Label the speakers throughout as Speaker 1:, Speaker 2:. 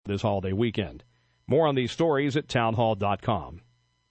Speaker 1: this holiday weekend. More on these stories at townhall.com.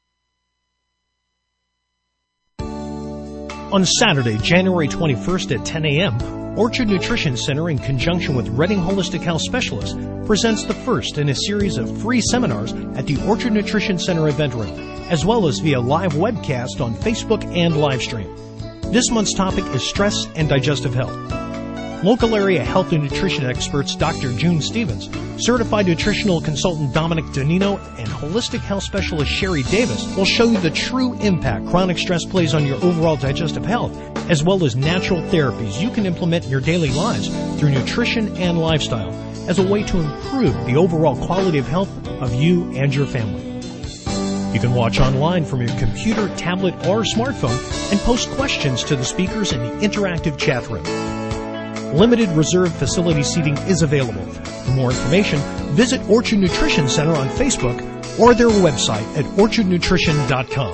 Speaker 2: On Saturday, January 21st at 10 a.m., Orchard Nutrition Center, in conjunction with Reading Holistic Health Specialists, presents the first in a series of free seminars at the Orchard Nutrition Center event room, as well as via live webcast on Facebook and Livestream. This month's topic is stress and digestive health. Local area health and nutrition experts Dr. June Stevens, certified nutritional consultant Dominic Donino, and holistic health specialist Sherry Davis will show you the true impact chronic stress plays on your overall digestive health, as well as natural therapies you can implement in your daily lives through nutrition and lifestyle as a way to improve the overall quality of health of you and your family. You can watch online from your computer, tablet, or smartphone and post questions to the speakers in the interactive chat room. Limited reserved facility seating is available. For more information, visit Orchard Nutrition Center on Facebook or their website at orchardnutrition.com.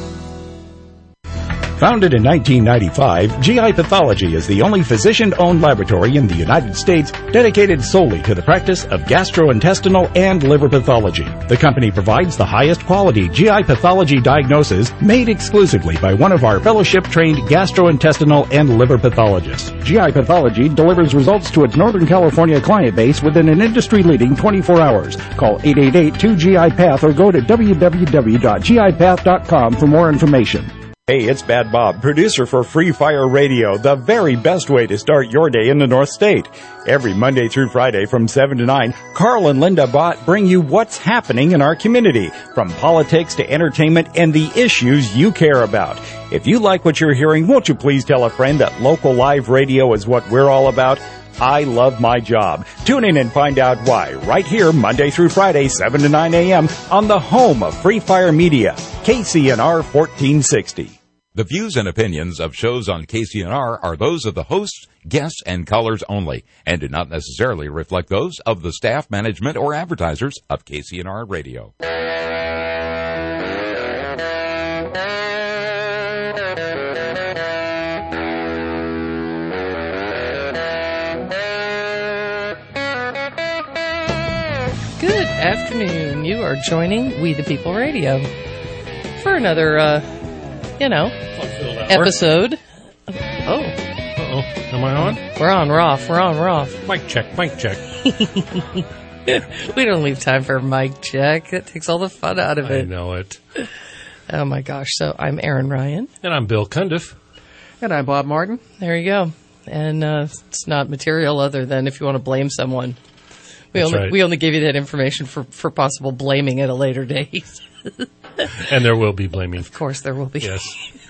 Speaker 3: Founded in 1995, GI Pathology is the only physician-owned laboratory in the United States dedicated solely to the practice of gastrointestinal and liver pathology. The company provides the highest quality GI pathology diagnosis made exclusively by one of our fellowship-trained gastrointestinal and liver pathologists. GI Pathology delivers results to its Northern California client base within an industry-leading 24 hours. Call 888-2GI-PATH or go to www.gipath.com for more information.
Speaker 4: Hey, it's Bad Bob, producer for Free Fire Radio, the very best way to start your day in the North State. Every Monday through Friday from 7 to 9, Carl and Linda Bott bring you what's happening in our community, from politics to entertainment and the issues you care about. If you like what you're hearing, won't you please tell a friend that local live radio is what we're all about? I love my job. Tune in and find out why right here Monday through Friday, 7 to 9 a.m. on the home of Free Fire Media, KCNR 1460.
Speaker 5: The views and opinions of shows on KCNR are those of the hosts, guests, and callers only, and do not necessarily reflect those of the staff, management, or advertisers of KCNR Radio.
Speaker 6: Good afternoon. You are joining We the People Radio for another, episode. Oh.
Speaker 2: Uh-oh. Am I on?
Speaker 6: We're on, Roth. We're on, Roth.
Speaker 2: Mic check, mic check.
Speaker 6: We don't leave time for a mic check. It takes all the fun out of it.
Speaker 2: I know it.
Speaker 6: Oh, my gosh. So I'm Aaron Ryan.
Speaker 2: And I'm Bill Cundiff.
Speaker 7: And I'm Bob Martin.
Speaker 6: There you go. And it's not material other than if you want to blame someone. We only give you that information for possible blaming at a later date.
Speaker 2: And there will be blaming.
Speaker 6: Of course there will be.
Speaker 2: Yes.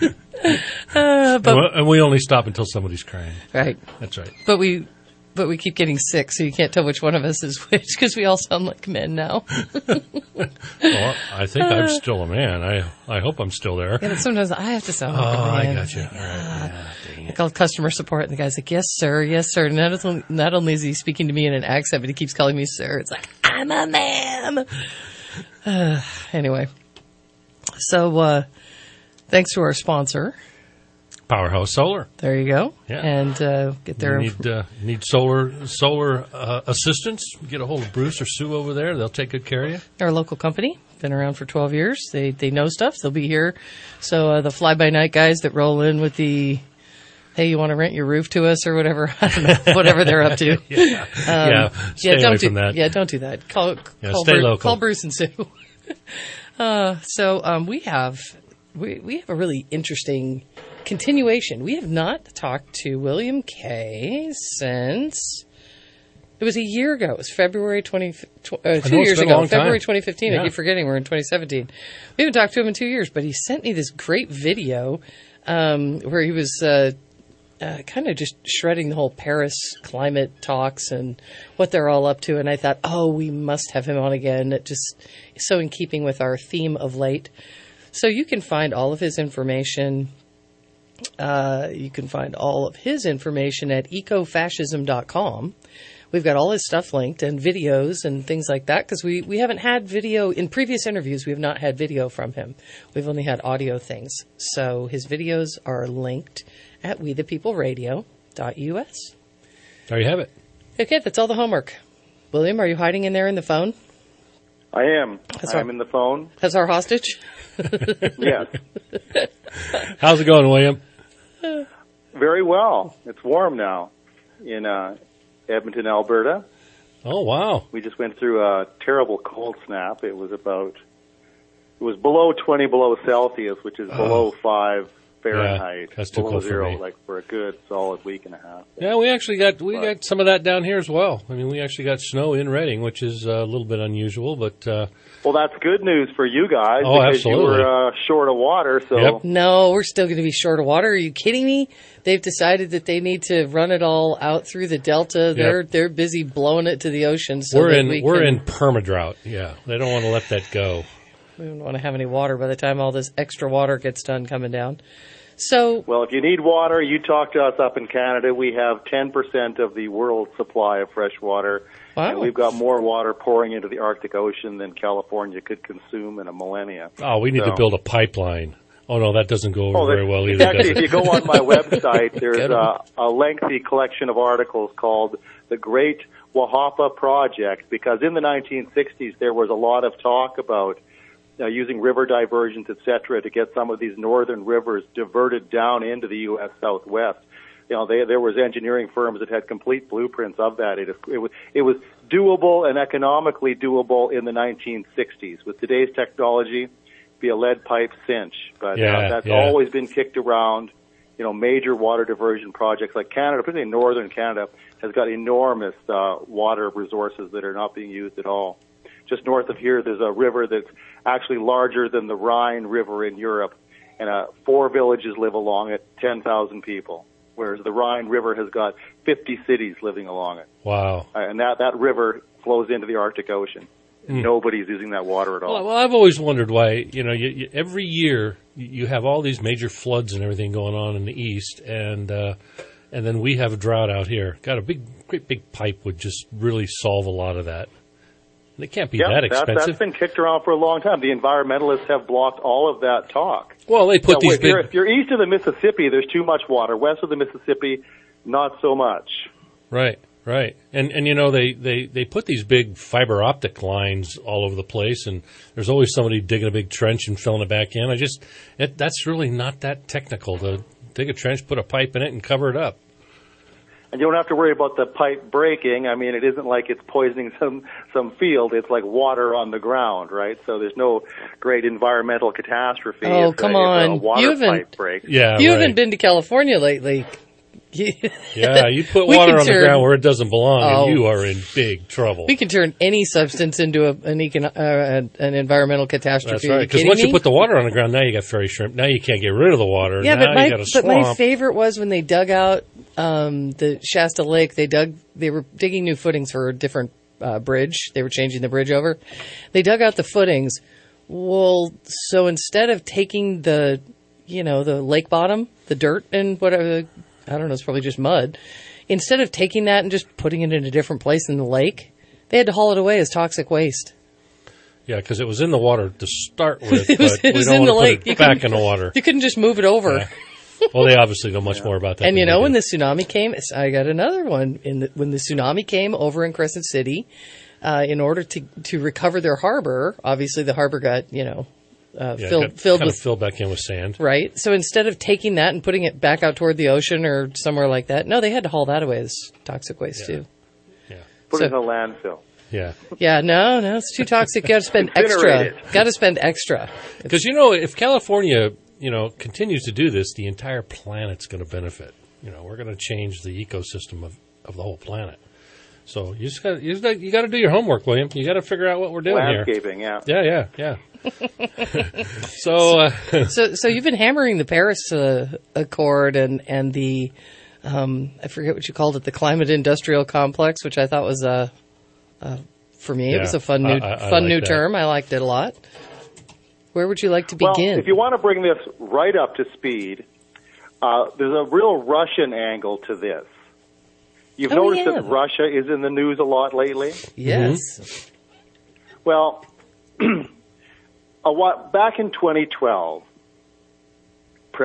Speaker 2: And we only stop until somebody's crying.
Speaker 6: Right.
Speaker 2: That's right.
Speaker 6: But we keep getting sick, so you can't tell which one of us is which because we all sound like men now.
Speaker 2: Well, I think I'm still a man. I hope I'm still there.
Speaker 6: Yeah, but sometimes I have to sound like a man.
Speaker 2: I got you. All right.
Speaker 6: I called customer support, and the guy's like, yes, sir, yes, sir. Not only is he speaking to me in an accent, but he keeps calling me sir. It's like, I'm a man. Anyway, so thanks to our sponsor,
Speaker 2: Powerhouse Solar.
Speaker 6: There you go.
Speaker 2: Yeah.
Speaker 6: And get their
Speaker 2: need solar assistance. Get a hold of Bruce or Sue over there. They'll take good care of you.
Speaker 6: Our local company, been around for 12 years. They know stuff. They'll be here. So the fly-by-night guys that roll in with the, hey, you want to rent your roof to us or whatever? I don't know, whatever they're up to.
Speaker 2: Stay away from that.
Speaker 6: Yeah, don't do that. Call Bruce and Sue. We have a really interesting continuation. We have not talked to William Kay since it was a year ago. It was February 2 years ago, February 2015. I keep forgetting we're in 2017. We haven't talked to him in 2 years, but he sent me this great video where he was kind of just shredding the whole Paris climate talks and what they're all up to. And I thought, we must have him on again. It just is so in keeping with our theme of late. So you can find all of his information. You can find all of his information at ecofascism.com. We've got all his stuff linked and videos and things like that because we haven't had video. In previous interviews, we have not had video from him. We've only had audio things. So his videos are linked at wethepeopleradio.us.
Speaker 2: There you have it.
Speaker 6: Okay, that's all the homework. William, are you hiding in there in the phone?
Speaker 7: I am. I'm in the phone.
Speaker 6: That's our hostage?
Speaker 7: Yes.
Speaker 8: How's it going, William?
Speaker 7: Very well. It's warm now in Edmonton, Alberta.
Speaker 8: Oh, wow.
Speaker 7: We just went through a terrible cold snap. It was below 20 below Celsius, which is below 5 Fahrenheit.
Speaker 8: Yeah, that's too
Speaker 7: below
Speaker 8: cold for
Speaker 7: zero,
Speaker 8: me.
Speaker 7: like for a good solid week and a half.
Speaker 8: Yeah, we got some of that down here as well. I mean, we actually got snow in Reading, which is a little bit unusual, but
Speaker 7: well, that's good news for you guys
Speaker 8: because
Speaker 7: absolutely. You were short of water. So
Speaker 8: Yep.
Speaker 6: No, we're still going to be short of water. Are you kidding me? They've decided that they need to run it all out through the delta.
Speaker 8: Yep.
Speaker 6: They're busy blowing it to the ocean. So
Speaker 8: we're in permadrought. Yeah, they don't want to let that go.
Speaker 6: We don't want to have any water by the time all this extra water gets done coming down. So,
Speaker 7: well, if you need water, you talk to us up in Canada. We have 10% of the world's supply of fresh water.
Speaker 6: wow.
Speaker 7: And we've got more water pouring into the Arctic Ocean than California could consume in a millennia.
Speaker 8: Oh, we need to build a pipeline. Oh, no, that doesn't go over very well either.
Speaker 7: Actually, if you go on my website, there's a lengthy collection of articles called The Great Wahapa Project, because in the 1960s there was a lot of talk about using river diversions, et cetera, to get some of these northern rivers diverted down into the U.S. Southwest. There was engineering firms that had complete blueprints of that. It was doable and economically doable in the 1960s. With today's technology, be a lead pipe cinch. But that's always been kicked around. Major water diversion projects like Canada, particularly northern Canada, has got enormous water resources that are not being used at all. Just north of here, there's a river that's actually larger than the Rhine River in Europe, and 4 villages live along it, 10,000 people, whereas the Rhine River has got 50 cities living along it.
Speaker 8: Wow.
Speaker 7: And that river flows into the Arctic Ocean. Nobody's using that water at all.
Speaker 8: Well, I've always wondered why, every year you have all these major floods and everything going on in the east, and then we have a drought out here. Got a great big pipe would just really solve a lot of that. And it can't be that expensive.
Speaker 7: That's been kicked around for a long time. The environmentalists have blocked all of that talk.
Speaker 8: Well, they put these big...
Speaker 7: If you're east of the Mississippi, there's too much water. West of the Mississippi, not so much.
Speaker 8: Right. And they put these big fiber optic lines all over the place, and there's always somebody digging a big trench and filling it back in. That's really not that technical to dig a trench, put a pipe in it, and cover it up.
Speaker 7: And you don't have to worry about the pipe breaking. I mean, it isn't like it's poisoning some field. It's like water on the ground, right? So there's no great environmental catastrophe.
Speaker 6: Oh, come on.
Speaker 7: If a water pipe breaks.
Speaker 8: Yeah,
Speaker 6: you haven't been to California lately.
Speaker 8: Yeah, you put water on the ground where it doesn't belong, and you are in big trouble.
Speaker 6: We can turn any substance into an environmental catastrophe.
Speaker 8: That's right, because once you put the water on the ground, now you got fairy shrimp. Now you can't get rid of the water.
Speaker 6: Yeah,
Speaker 8: now you got a swamp.
Speaker 6: But my favorite was when they dug out the Shasta Lake. They were digging new footings for a different bridge. They were changing the bridge over. They dug out the footings. Well, so instead of taking the lake bottom, the dirt and whatever, I don't know, it's probably just mud. Instead of taking that and just putting it in a different place in the lake, they had to haul it away as toxic waste.
Speaker 8: Yeah, because it was in the water to start with,
Speaker 6: it was
Speaker 8: we don't
Speaker 6: in the
Speaker 8: want to
Speaker 6: lake.
Speaker 8: put it back in the water.
Speaker 6: You couldn't just move it over.
Speaker 8: Yeah. Well, they obviously know much more about that.
Speaker 6: And when the tsunami came, I got another one. When the tsunami came over in Crescent City, in order to recover their harbor, obviously the harbor got filled
Speaker 8: back in with sand.
Speaker 6: Right. So instead of taking that and putting it back out toward the ocean or somewhere like that, no, they had to haul that away as toxic waste too.
Speaker 8: Yeah.
Speaker 7: Put it in a landfill.
Speaker 8: Yeah.
Speaker 6: Yeah. No, it's too toxic. You got to spend extra. Got to spend extra.
Speaker 8: Because if California continues to do this, the entire planet's going to benefit. We're going to change the ecosystem of the whole planet. So you got to do your homework, William. You got to figure out what we're doing
Speaker 7: Landscaping,
Speaker 8: here.
Speaker 7: Yeah.
Speaker 8: Yeah. So
Speaker 6: you've been hammering the Paris Accord and the I forget what you called it, the climate industrial complex, which I thought was for me it was a fun new term. I liked it a lot. Where would you like to begin?
Speaker 7: Well, if you want to bring this right up to speed, there's a real Russian angle to this. You've noticed that Russia is in the news a lot lately?
Speaker 6: Yes.
Speaker 7: Mm-hmm. Well, back in 2012,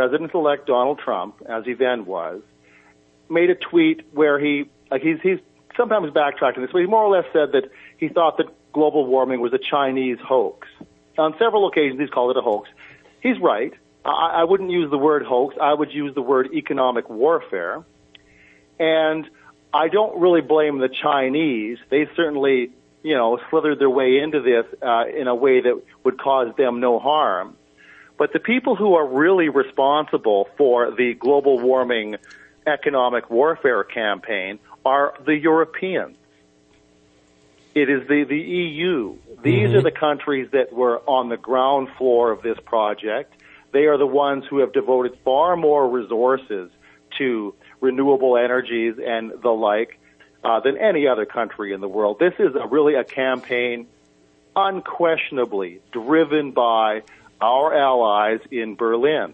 Speaker 7: President-elect Donald Trump, as he then was, made a tweet where he's sometimes backtracking this, but he more or less said that he thought that global warming was a Chinese hoax. On several occasions, he's called it a hoax. He's right. I wouldn't use the word hoax. I would use the word economic warfare. And I don't really blame the Chinese. They certainly, slithered their way into this in a way that would cause them no harm. But the people who are really responsible for the global warming economic warfare campaign are the Europeans. It is the EU. These are the countries that were on the ground floor of this project. They are the ones who have devoted far more resources to renewable energies and the like than any other country in the world. This is really a campaign unquestionably driven by our allies in Berlin.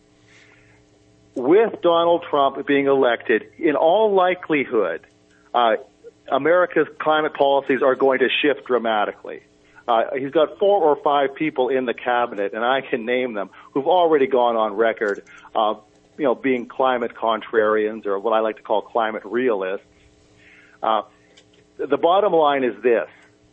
Speaker 7: With Donald Trump being elected, in all likelihood, America's climate policies are going to shift dramatically. He's got 4 or 5 people in the cabinet, and I can name them, who've already gone on record, being climate contrarians, or what I like to call climate realists. The bottom line is this.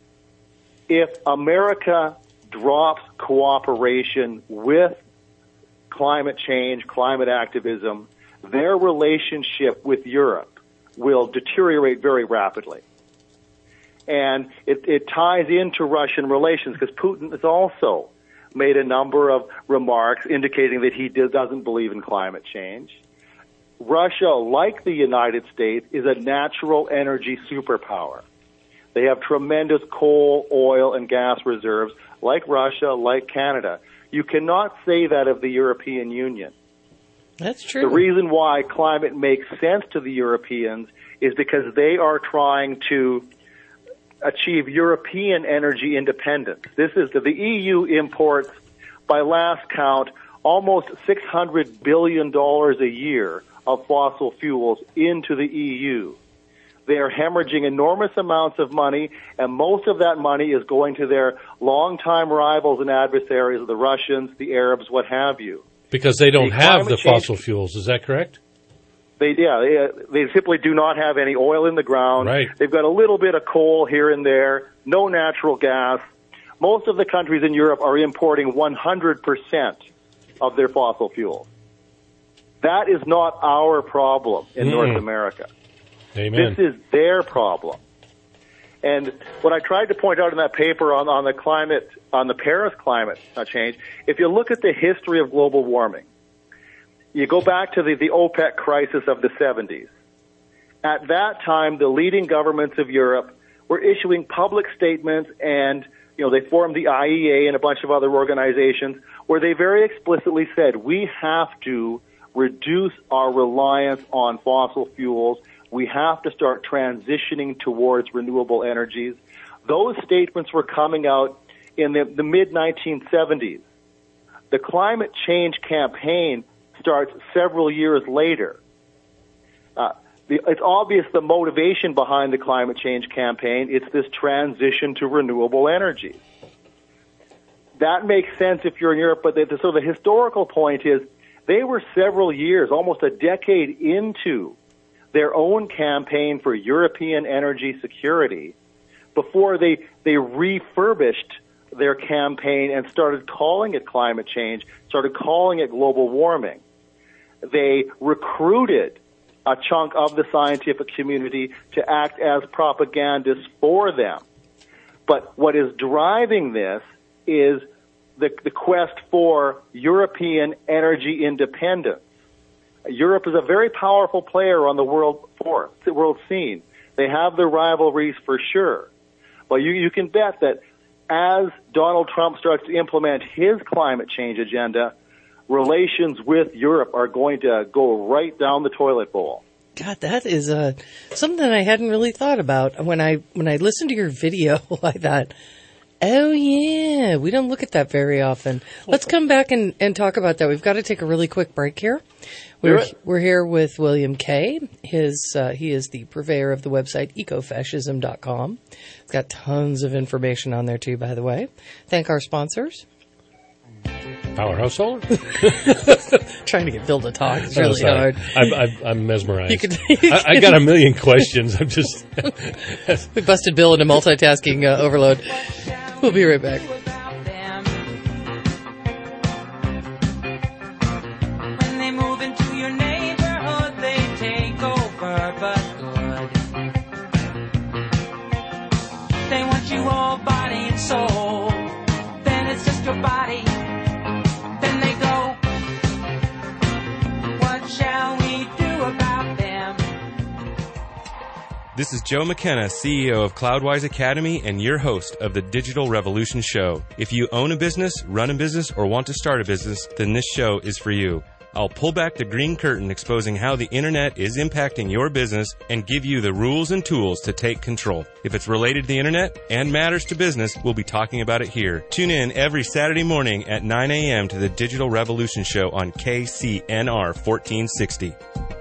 Speaker 7: If America drops cooperation with climate change, climate activism, their relationship with Europe will deteriorate very rapidly. And it ties into Russian relations because Putin has also made a number of remarks indicating that he doesn't believe in climate change. Russia, like the United States, is a natural energy superpower. They have tremendous coal, oil, and gas reserves, like Russia, like Canada. You cannot say that of the European Union.
Speaker 6: That's true.
Speaker 7: The reason why climate makes sense to the Europeans is because they are trying to achieve European energy independence. This is the EU imports, by last count, almost $600 billion a year of fossil fuels into the EU. They are hemorrhaging enormous amounts of money, and most of that money is going to their longtime rivals and adversaries, the Russians, the Arabs, what have you.
Speaker 8: Because they don't have the fossil fuels, is that correct?
Speaker 7: They simply do not have any oil in the ground.
Speaker 8: Right.
Speaker 7: They've got a little bit of coal here and there, no natural gas. Most of the countries in Europe are importing 100% of their fossil fuels. That is not our problem in North America.
Speaker 8: Amen.
Speaker 7: This is their problem. And what I tried to point out in that paper on the climate, on the Paris climate change, if you look at the history of global warming, you go back to the OPEC crisis of the 70s. At that time, the leading governments of Europe were issuing public statements, and they formed the IEA and a bunch of other organizations where they very explicitly said, we have to reduce our reliance on fossil fuels. We have to start transitioning towards renewable energies. Those statements were coming out in the mid-1970s. The climate change campaign starts several years later. It's obvious the motivation behind the climate change campaign. It's this transition to renewable energy. That makes sense if you're in Europe, but so the historical point is they were several years, almost a decade into their own campaign for European energy security before they refurbished their campaign and started calling it climate change, started calling it global warming. They recruited a chunk of the scientific community to act as propagandists for them. But what is driving this is the quest for European energy independence. Europe is a very powerful player on the world scene. They have their rivalries for sure. But you can bet that as Donald Trump starts to implement his climate change agenda, relations with Europe are going to go right down the toilet bowl.
Speaker 6: God, that is something I hadn't really thought about. When I listened to your video, I thought, oh yeah, we don't look at that very often. Let's come back and talk about that. We've got to take a really quick break here. We're here with William Kay. He is the purveyor of the website ecofascism.com. It's got tons of information on there too, by the way. Thank our sponsors.
Speaker 8: Powerhouse Solar?
Speaker 6: Trying to get Bill to talk is really hard.
Speaker 8: I'm mesmerized. I got a million questions. I'm just...
Speaker 6: We busted Bill into multitasking overload. We'll be right back.
Speaker 9: When they move into your neighborhood, they take over, but good. They want you all body and soul. Then it's just your body. Then they go. What shall we do about them?
Speaker 10: This is Joe McKenna, CEO of Cloudwise Academy and your host of the Digital Revolution Show. If you own a business, run a business, or want to start a business, then this show is for you. I'll pull back the green curtain exposing how the internet is impacting your business and give you the rules and tools to take control. If it's related to the internet and matters to business, we'll be talking about it here. Tune in every Saturday morning at 9 a.m. to the Digital Revolution Show on KCNR 1460.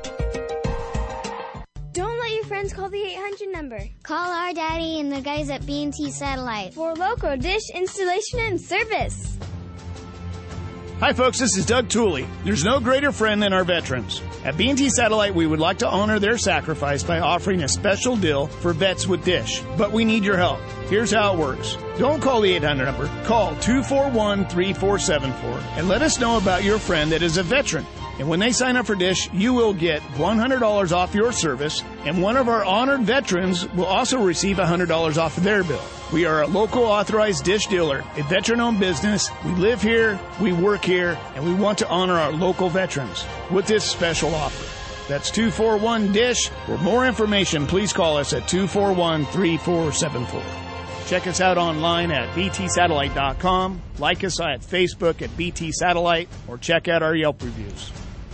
Speaker 11: Don't let your friends call the 800 number. Call our daddy and the guys at B&T Satellite for local dish installation and service.
Speaker 12: Hi folks, this is Doug Tooley. There's no greater friend than our veterans. At B&T Satellite, we would like to honor their sacrifice by offering a special deal for vets with Dish. But we need your help. Here's how it works. Don't call the 800 number. Call 241-3474 and let us know about your friend that is a veteran. And when they sign up for Dish, you will get $100 off your service, and one of our honored veterans will also receive $100 off of their bill. We are a local authorized Dish dealer, a veteran-owned business. We live here, we work here, and we want to honor our local veterans with this special offer. That's 241-DISH. For more information, please call us at 241-3474. Check us out online at btsatellite.com, like us at Facebook at BT Satellite, or check out our Yelp reviews.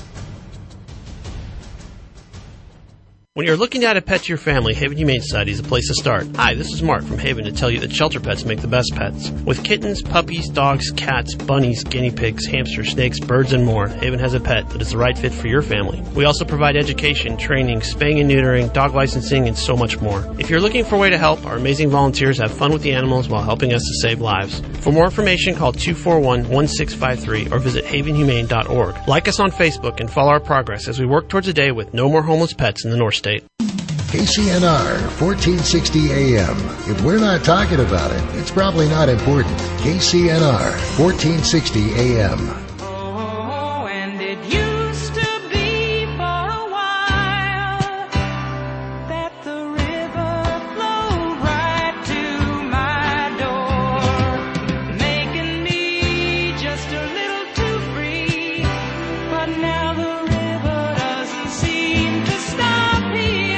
Speaker 13: When you're looking to add a pet to your family, Haven Humane Society is a place to start. Hi, this is Mark from Haven to tell you that shelter pets make the best pets. With kittens, puppies, dogs, cats, bunnies, guinea pigs, hamsters, snakes, birds, and more, Haven has a pet that is the right fit for your family. We also provide education, training, spaying and neutering, dog licensing, and so much more. If you're looking for a way to help, our amazing volunteers have fun with the animals while helping us to save lives. For more information, call 241-1653 or visit havenhumane.org. Like us on Facebook and follow our progress as we work towards a day with no more homeless pets in the North State.
Speaker 14: KCNR 1460 AM. If we're not talking about it, it's probably not important. KCNR 1460 AM.
Speaker 9: Oh, and it used to be for a while that the river flowed right to my door, making me just a little too free. But now the river doesn't seem to stop here.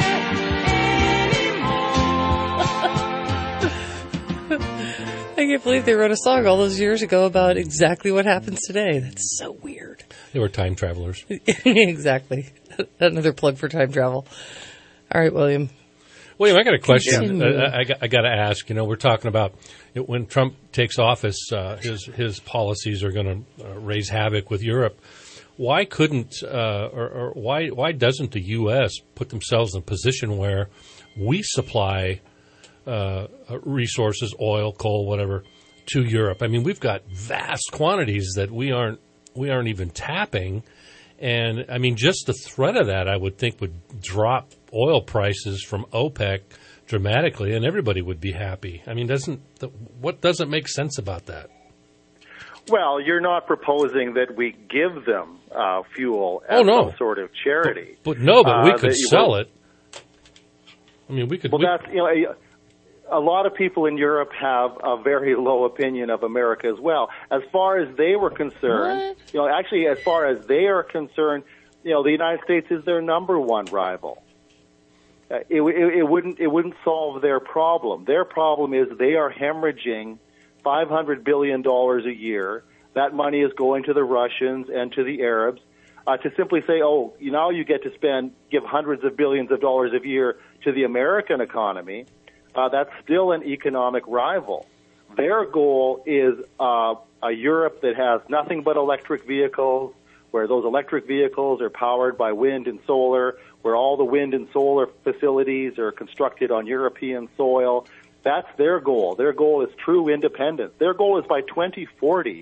Speaker 6: I can't believe they wrote a song all those years ago about exactly what happens today. That's so weird.
Speaker 8: They were time travelers.
Speaker 6: Exactly. Another plug for time travel. All right, William.
Speaker 8: William, I got a question. I got to ask. You know, we're talking about when Trump takes office, his policies are going to raise havoc with Europe. Why couldn't or why doesn't the U.S. put themselves in a position where we supply resources, oil, coal, whatever, to Europe? I mean, we've got vast quantities that we aren't even tapping, and I mean, just the threat of that, I would think, would drop oil prices from OPEC dramatically, and everybody would be happy. I mean, what doesn't make sense about that?
Speaker 7: Well, you're not proposing that we give them fuel as some sort of charity.
Speaker 8: But we could sell it. I mean, we could.
Speaker 7: Well, that's a lot of people in Europe have a very low opinion of America as well. As far as they were concerned, actually, as far as they are concerned, the United States is their number one rival. It wouldn't solve their problem. Their problem is they are hemorrhaging $500 billion a year. That money is going to the Russians and to the Arabs. To simply say, now you get to give hundreds of billions of dollars a year to the American economy, that's still an economic rival. Their goal is a Europe that has nothing but electric vehicles, where those electric vehicles are powered by wind and solar, where all the wind and solar facilities are constructed on European soil. That's their goal. Their goal is true independence. Their goal is by 2040,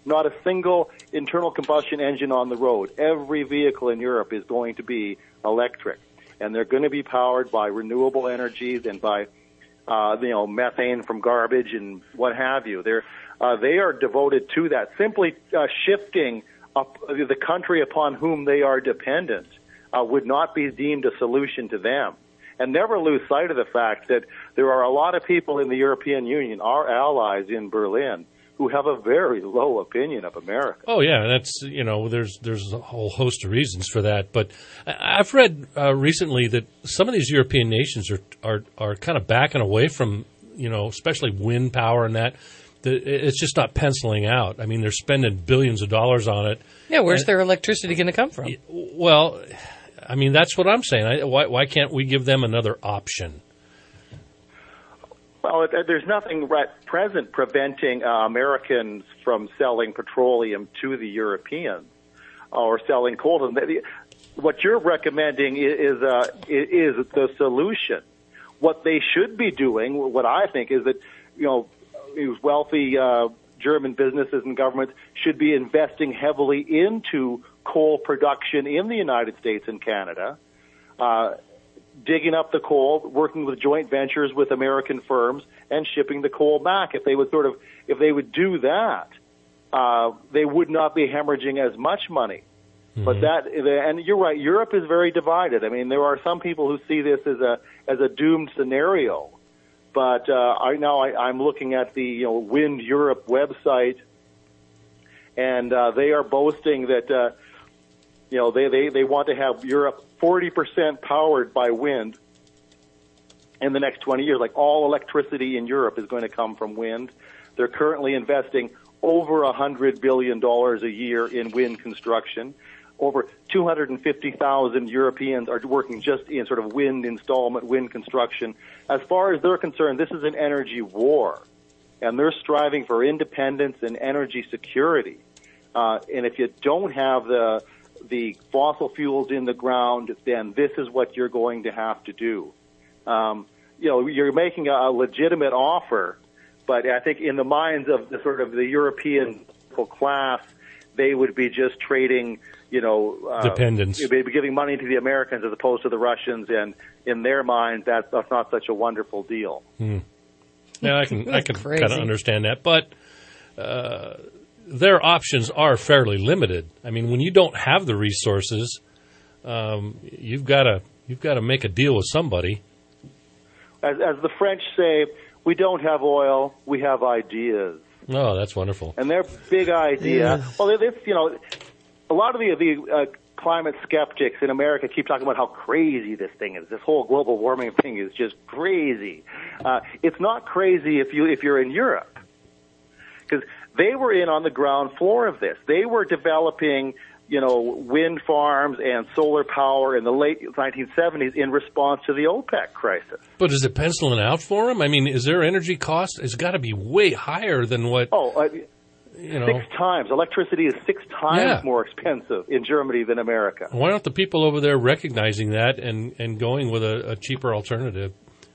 Speaker 7: not a single internal combustion engine on the road. Every vehicle in Europe is going to be electric, and they're going to be powered by renewable energies and by methane from garbage and what have you. They are devoted to that. Simply shifting the country upon whom they are dependent would not be deemed a solution to them. And never lose sight of the fact that there are a lot of people in the European Union, our allies in Berlin, who have a very low opinion of America.
Speaker 8: Oh yeah, that's there's a whole host of reasons for that. But I've read recently that some of these European nations are kind of backing away from especially wind power and that. It's just not penciling out. I mean, they're spending billions of dollars on it.
Speaker 6: Yeah, where's their electricity going to come from?
Speaker 8: Well, I mean, that's what I'm saying. Why can't we give them another option?
Speaker 7: Well, there's nothing at present preventing Americans from selling petroleum to the Europeans or selling coal to them. What you're recommending is the solution. What they should be doing, what I think, is that wealthy German businesses and governments should be investing heavily into coal production in the United States and Canada, digging up the coal, working with joint ventures with American firms, and shipping the coal back. If they would do that, they would not be hemorrhaging as much money. Mm-hmm. But and you're right, Europe is very divided. I mean, there are some people who see this as a doomed scenario. But I'm looking at the Wind Europe website, and they are boasting that they want to have Europe 40% powered by wind in the next 20 years. Like, all electricity in Europe is going to come from wind. They're currently investing over $100 billion a year in wind construction. Over 250,000 Europeans are working just in sort of wind installment, wind construction. As far as they're concerned, this is an energy war, and they're striving for independence and energy security. And if you don't have the fossil fuels in the ground, then this is what you're going to have to do. You're making a legitimate offer, but I think in the minds of the European class, they would be just trading,
Speaker 8: dependence.
Speaker 7: They'd be giving money to the Americans as opposed to the Russians, and in their minds, that's not such a wonderful deal.
Speaker 8: Yeah, I can kind of understand that, but their options are fairly limited. I mean, when you don't have the resources, you've got to make a deal with somebody.
Speaker 7: As the French say, we don't have oil, we have ideas.
Speaker 8: Oh, that's wonderful.
Speaker 7: And their big idea, well, a lot of the climate skeptics in America keep talking about how crazy this thing is. This whole global warming thing is just crazy. It's not crazy if you're in Europe, because they were in on the ground floor of this. They were developing, wind farms and solar power in the late 1970s in response to the OPEC crisis.
Speaker 8: But is it penciling out for them? I mean, is their energy cost? It's got to be way higher than what...
Speaker 7: 6 times. Electricity is 6 times more expensive in Germany than America.
Speaker 8: Why aren't the people over there recognizing that and going with a cheaper alternative?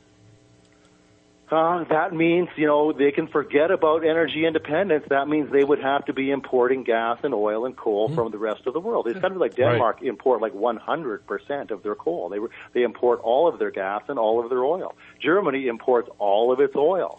Speaker 7: That means, they can forget about energy independence. That means they would have to be importing gas and oil and coal from the rest of the world. It's kind of like Denmark import like 100% of their coal. They import all of their gas and all of their oil. Germany imports all of its oil.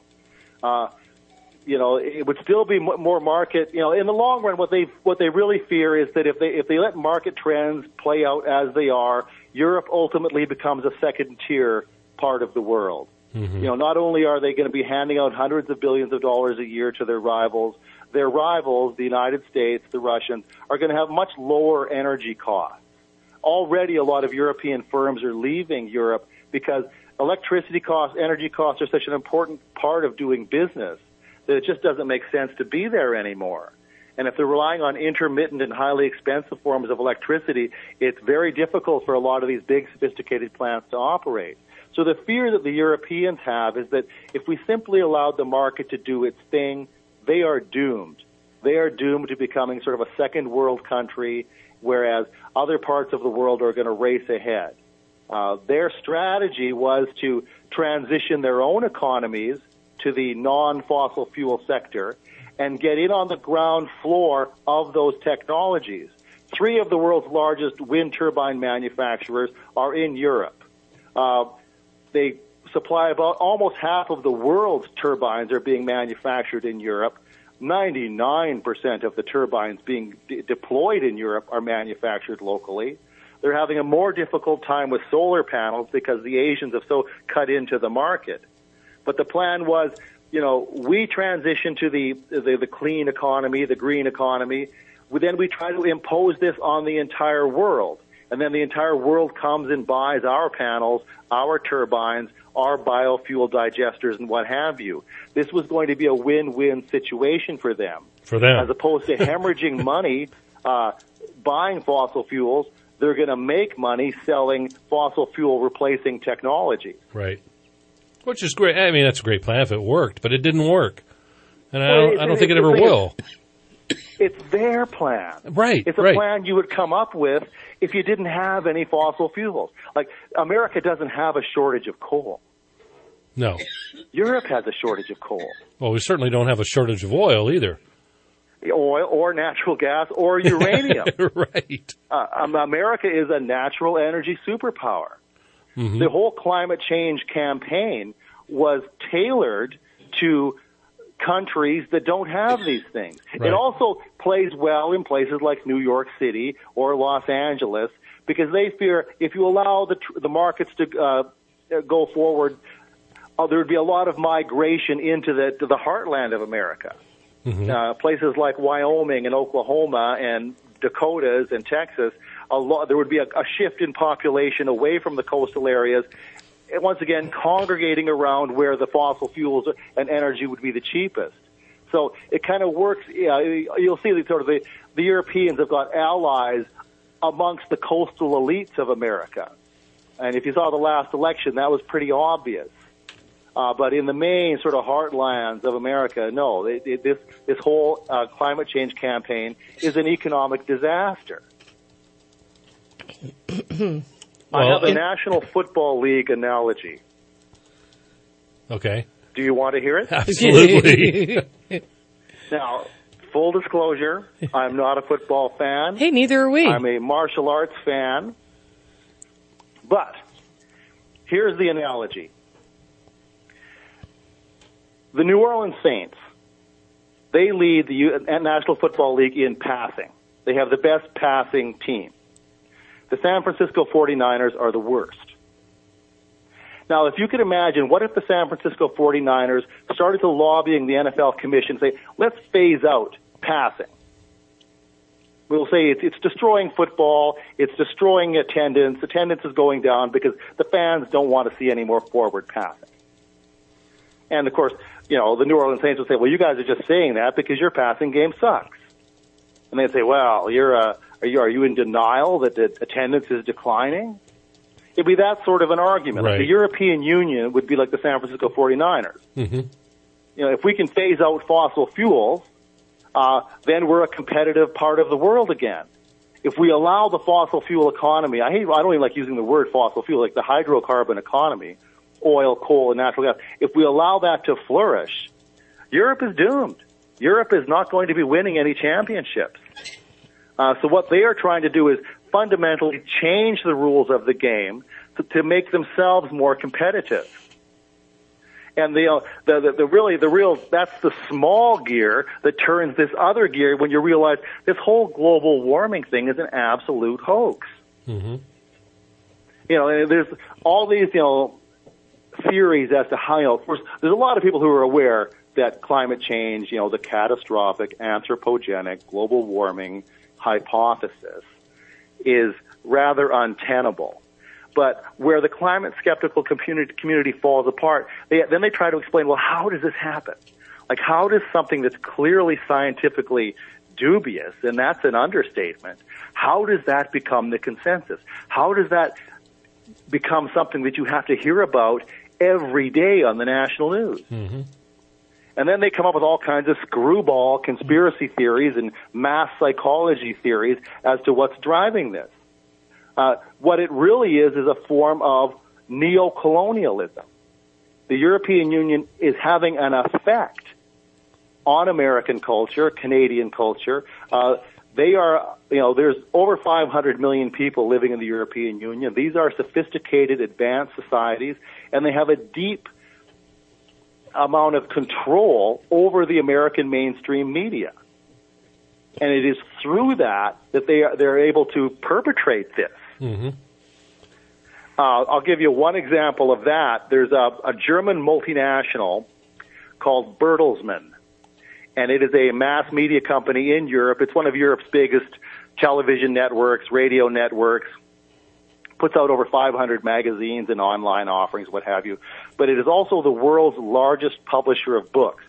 Speaker 7: It would still be more market. In the long run, what they really fear is that if they let market trends play out as they are, Europe ultimately becomes a second-tier part of the world. Mm-hmm. Not only are they going to be handing out hundreds of billions of dollars a year to their rivals, the United States, the Russians, are going to have much lower energy costs. Already, a lot of European firms are leaving Europe because electricity costs, energy costs are such an important part of doing business that it just doesn't make sense to be there anymore. And if they're relying on intermittent and highly expensive forms of electricity, it's very difficult for a lot of these big, sophisticated plants to operate. So the fear that the Europeans have is that if we simply allowed the market to do its thing, they are doomed. They are doomed to becoming sort of a second world country, whereas other parts of the world are going to race ahead. Their strategy was to transition their own economies to the non-fossil fuel sector and get in on the ground floor of those technologies. 3 of the world's largest wind turbine manufacturers are in Europe. They supply about almost half of the world's turbines are being manufactured in Europe. 99% of the turbines being deployed in Europe are manufactured locally. They're having a more difficult time with solar panels because the Asians have so cut into the market. But the plan was, we transition to the clean economy, the green economy. Then we try to impose this on the entire world. And then the entire world comes and buys our panels, our turbines, our biofuel digesters, and what have you. This was going to be a win-win situation for them. As opposed to hemorrhaging money buying fossil fuels, they're going to make money selling fossil fuel replacing technology.
Speaker 8: Right. Which is great. I mean, that's a great plan if it worked, but it didn't work. And I don't think it ever will.
Speaker 7: It's their plan.
Speaker 8: Right.
Speaker 7: It's a plan you would come up with if you didn't have any fossil fuels. Like, America doesn't have a shortage of coal.
Speaker 8: No.
Speaker 7: Europe has a shortage of coal.
Speaker 8: Well, we certainly don't have a shortage of oil either.
Speaker 7: Oil or natural gas or uranium.
Speaker 8: Right.
Speaker 7: America is a natural energy superpower. Mm-hmm. The whole climate change campaign was tailored to countries that don't have these things. Right. It also plays well in places like New York City or Los Angeles because they fear if you allow the markets to go forward, there would be a lot of migration into the heartland of America. Mm-hmm. Places like Wyoming and Oklahoma and Dakotas and Texas, there would be a shift in population away from the coastal areas, and once again congregating around where the fossil fuels and energy would be the cheapest. So it kind of works. You'll see that sort of the Europeans have got allies amongst the coastal elites of America, and if you saw the last election, that was pretty obvious. But in the main sort of heartlands of America, no, this whole climate change campaign is an economic disaster. I have a National Football League analogy.
Speaker 8: Okay.
Speaker 7: Do you want to hear it?
Speaker 8: Absolutely.
Speaker 7: Now, full disclosure, I'm not a football fan.
Speaker 6: Hey, neither are we.
Speaker 7: I'm a martial arts fan. But here's the analogy. The New Orleans Saints, they lead the National Football League in passing. They have the best passing team. The San Francisco 49ers are the worst. Now, if you could imagine, what if the San Francisco 49ers started to lobbying the NFL commission, say, let's phase out passing. We'll say it's destroying football, it's destroying attendance. Attendance is going down because the fans don't want to see any more forward passing. And, of course, the New Orleans Saints would say, well, you guys are just saying that because your passing game sucks. And they'd say, well, are you in denial that the attendance is declining? It'd be that sort of an argument.
Speaker 8: Right.
Speaker 7: Like the European Union would be like the San Francisco 49ers. Mm-hmm. If we can phase out fossil fuels, then we're a competitive part of the world again. If we allow the fossil fuel economy, I don't even like using the word fossil fuel, like the hydrocarbon economy, oil, coal, and natural gas. If we allow that to flourish, Europe is doomed. Europe is not going to be winning any championships. So what they are trying to do is fundamentally change the rules of the game to make themselves more competitive. And the real that's the small gear that turns this other gear when you realize this whole global warming thing is an absolute hoax. Mm-hmm. There's all these theories as to how, of course, there's a lot of people who are aware that climate change, the catastrophic anthropogenic global warming hypothesis is rather untenable. But where the climate skeptical community falls apart, then they try to explain, well, how does this happen? Like, how does something that's clearly scientifically dubious, and that's an understatement, how does that become the consensus? How does that become something that you have to hear about every day on the national news? Mm-hmm. And then they come up with all kinds of screwball conspiracy theories and mass psychology theories as to what's driving this. What it really is a form of neocolonialism. the European Union is having an effect on American culture, Canadian culture. They are, there's over 500 million people living in the European Union. These are sophisticated, advanced societies, and they have a deep amount of control over the American mainstream media. And it is through that they're able to perpetrate this.
Speaker 8: Mm-hmm.
Speaker 7: I'll give you one example of that. There's a German multinational called Bertelsmann, and it is a mass media company in Europe. It's one of Europe's biggest television networks, radio networks, puts out over 500 magazines and online offerings, what have you. But it is also the world's largest publisher of books.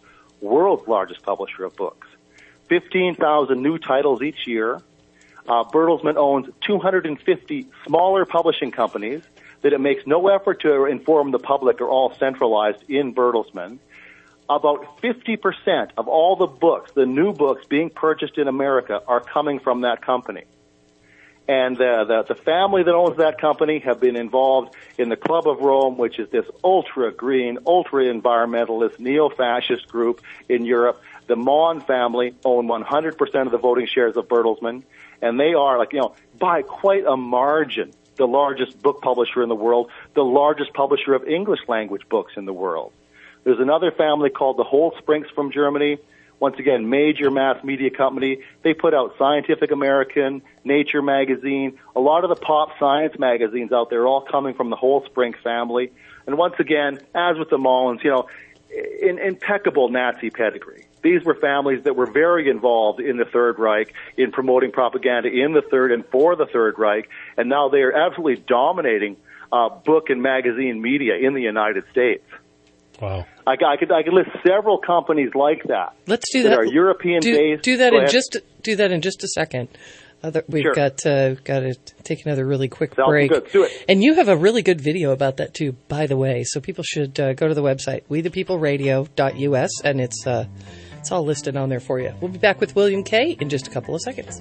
Speaker 7: 15,000 new titles each year. Bertelsmann owns 250 smaller publishing companies that it makes no effort to inform the public are all centralized in Bertelsmann. About 50% of all the books, the new books being purchased in America, are coming from that company. And the family that owns that company have been involved in the Club of Rome, which is this ultra-green, ultra-environmentalist, neo-fascist group in Europe. The Mon family own 100% of the voting shares of Bertelsmann, and they are, by quite a margin, the largest book publisher in the world, the largest publisher of English-language books in the world. There's another family called the Holtzbrinks from Germany. Once again, major mass media company. They put out Scientific American, Nature magazine. A lot of the pop science magazines out there are all coming from the Holtzbrinks family. And once again, as with the Mollins, impeccable Nazi pedigree. These were families that were very involved in the Third Reich, in promoting propaganda in the Third and for the Third Reich, and now they are absolutely dominating book and magazine media in the United States.
Speaker 8: Wow.
Speaker 7: I could list several companies like that.
Speaker 6: Let's do that.
Speaker 7: That are European based.
Speaker 6: Do that in just a second. We've got to take another really quick break.
Speaker 7: Good. Do it.
Speaker 6: And you have a really good video about that too, by the way. So people should go to the website wethepeopleradio.us, and it's all listed on there for you. We'll be back with William Kay in just a couple of seconds.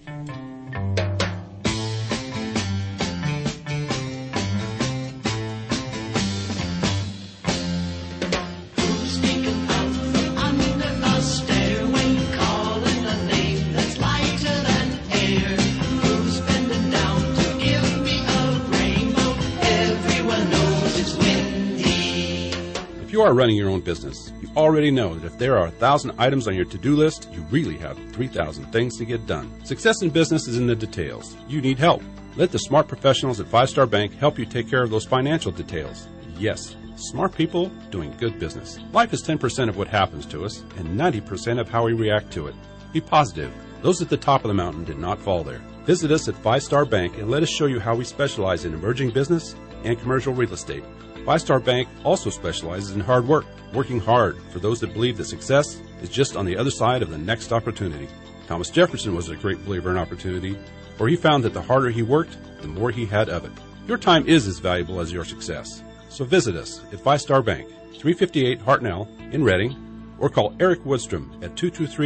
Speaker 15: If you are running your own business, you already know that if there are 1,000 items on your to-do list, you really have 3,000 things to get done. Success in business is in the details. You need help. Let the smart professionals at 5 Star Bank help you take care of those financial details. Yes, smart people doing good business. Life is 10% of what happens to us and 90% of how we react to it. Be positive. Those at the top of the mountain did not fall there. Visit us at 5 Star Bank and let us show you how we specialize in emerging business and commercial real estate. 5 Star Bank also specializes in hard work, working hard for those that believe that success is just on the other side of the next opportunity. Thomas Jefferson was a great believer in opportunity, for he found that the harder he worked, the more he had of it. Your time is as valuable as your success. So visit us at 5 Star Bank, 358 Hartnell in Reading, or call Eric Woodstrom at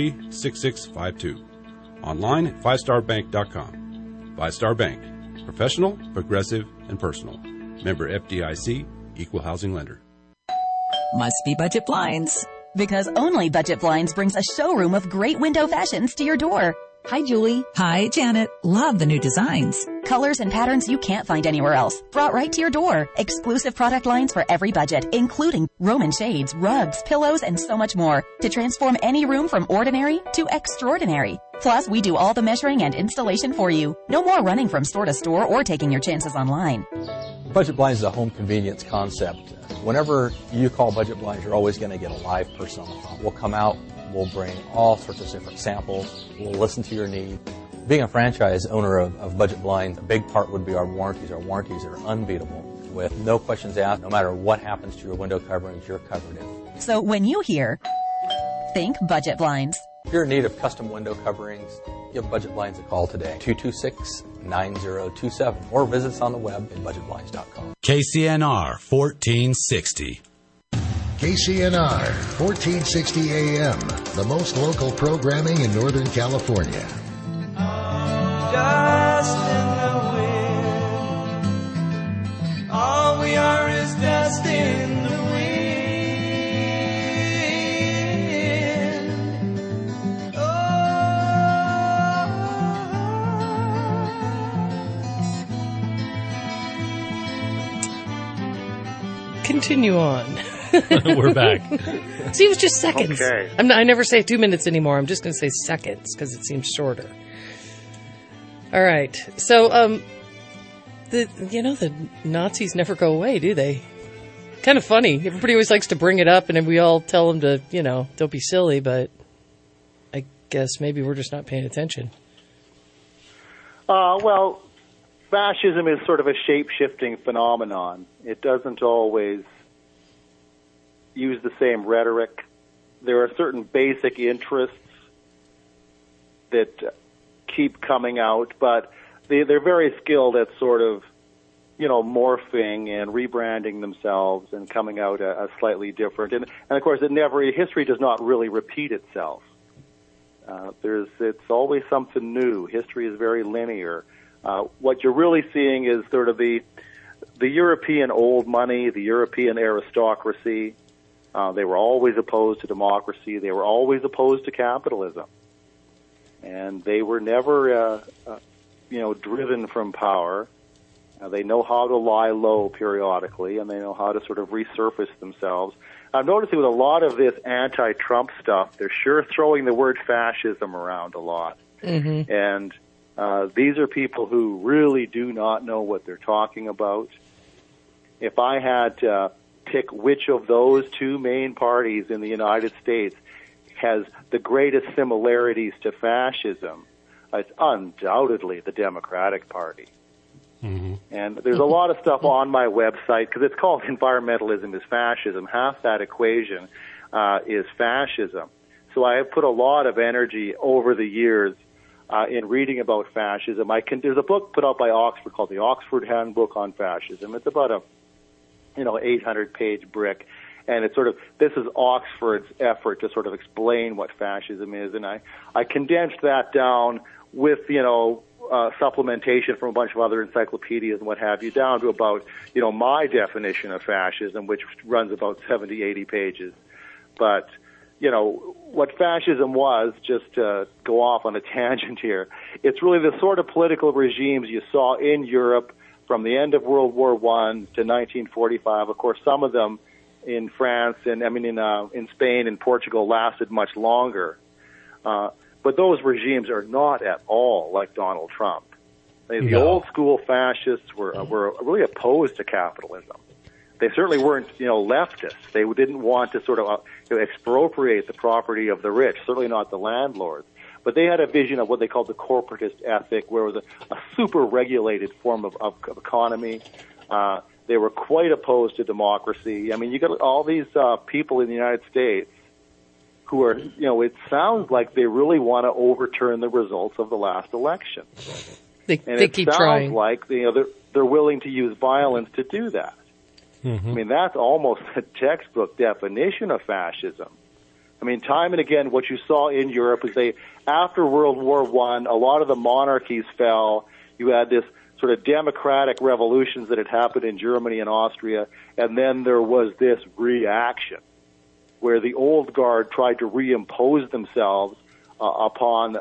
Speaker 15: 223-6652. Online at 5starbank.com. 5 Star Bank. Professional, progressive, and personal. Member FDIC, Equal Housing Lender.
Speaker 16: Must be Budget Blinds. Because only Budget Blinds brings a showroom of great window fashions to your door. Hi, Julie.
Speaker 17: Hi, Janet. Love the new designs.
Speaker 16: Colors and patterns you can't find anywhere else. Brought right to your door. Exclusive product lines for every budget, including Roman shades, rugs, pillows, and so much more. To transform any room from ordinary to extraordinary. Plus, we do all the measuring and installation for you. No more running from store to store or taking your chances online.
Speaker 18: Budget Blinds is a home convenience concept. Whenever you call Budget Blinds, you're always going to get a live person on the phone. We'll come out, we'll bring all sorts of different samples, we'll listen to your need. Being a franchise owner of Budget Blinds, a big part would be our warranties. Our warranties are unbeatable. With no questions asked, no matter what happens to your window coverings, you're covered in.
Speaker 16: So when you hear, think Budget Blinds.
Speaker 18: If you're in need of custom window coverings, give Budget Blinds a call today, 226-9027, or visit us on the web at budgetblinds.com.
Speaker 19: KCNR 1460.
Speaker 14: KCNR 1460 AM, the most local programming in Northern California.
Speaker 9: Dust in the wind. All we are is dust in the wind.
Speaker 6: continue on.
Speaker 8: We're back.
Speaker 6: See, it was just seconds.
Speaker 7: Okay.
Speaker 6: I never say 2 minutes anymore. I'm just going to say seconds because it seems shorter. All right. So, the Nazis never go away, do they? Kind of funny. Everybody always likes to bring it up, and then we all tell them to, don't be silly, but I guess maybe we're just not paying attention.
Speaker 7: Well, fascism is sort of a shape-shifting phenomenon. It doesn't always use the same rhetoric. There are certain basic interests that keep coming out, but they're very skilled at sort of, morphing and rebranding themselves and coming out as slightly different. And of course, history does not really repeat itself. It's always something new. History is very linear. What you're really seeing is sort of the European old money, the European aristocracy. They were always opposed to democracy. They were always opposed to capitalism. And they were never, driven from power. They know how to lie low periodically, and they know how to sort of resurface themselves. I'm noticing with a lot of this anti-Trump stuff, they're sure throwing the word fascism around a lot.
Speaker 6: Mm-hmm.
Speaker 7: And these are people who really do not know what they're talking about. If I had to pick which of those two main parties in the United States has the greatest similarities to fascism, it's undoubtedly the Democratic Party.
Speaker 8: Mm-hmm.
Speaker 7: And there's a lot of stuff on my website because it's called Environmentalism is Fascism. Half that equation is fascism. So I have put a lot of energy over the years in reading about fascism. There's a book put out by Oxford called the Oxford Handbook on Fascism. It's about a 800-page brick, and it's this is Oxford's effort to sort of explain what fascism is, and I condensed that down with supplementation from a bunch of other encyclopedias and what have you, down to about my definition of fascism, which runs about 70, 80 pages. But what fascism was, just to go off on a tangent here, it's really the sort of political regimes you saw in Europe from the end of World War I to 1945. Of course, some of them in France and in Spain and Portugal lasted much longer. But those regimes are not at all like Donald Trump. The old school fascists were really opposed to capitalism. They certainly weren't, leftists. They didn't want to sort of expropriate the property of the rich, certainly not the landlords. But they had a vision of what they called the corporatist ethic, where it was a super regulated form of economy. They were quite opposed to democracy. You got all these people in the United States who are, it sounds like they really want to overturn the results of the last election.
Speaker 6: They keep trying.
Speaker 7: It sounds like they're willing to use violence to do that.
Speaker 8: Mm-hmm.
Speaker 7: That's almost a textbook definition of fascism. Time and again, what you saw in Europe is after World War I, a lot of the monarchies fell. You had this sort of democratic revolutions that had happened in Germany and Austria, and then there was this reaction where the old guard tried to reimpose themselves upon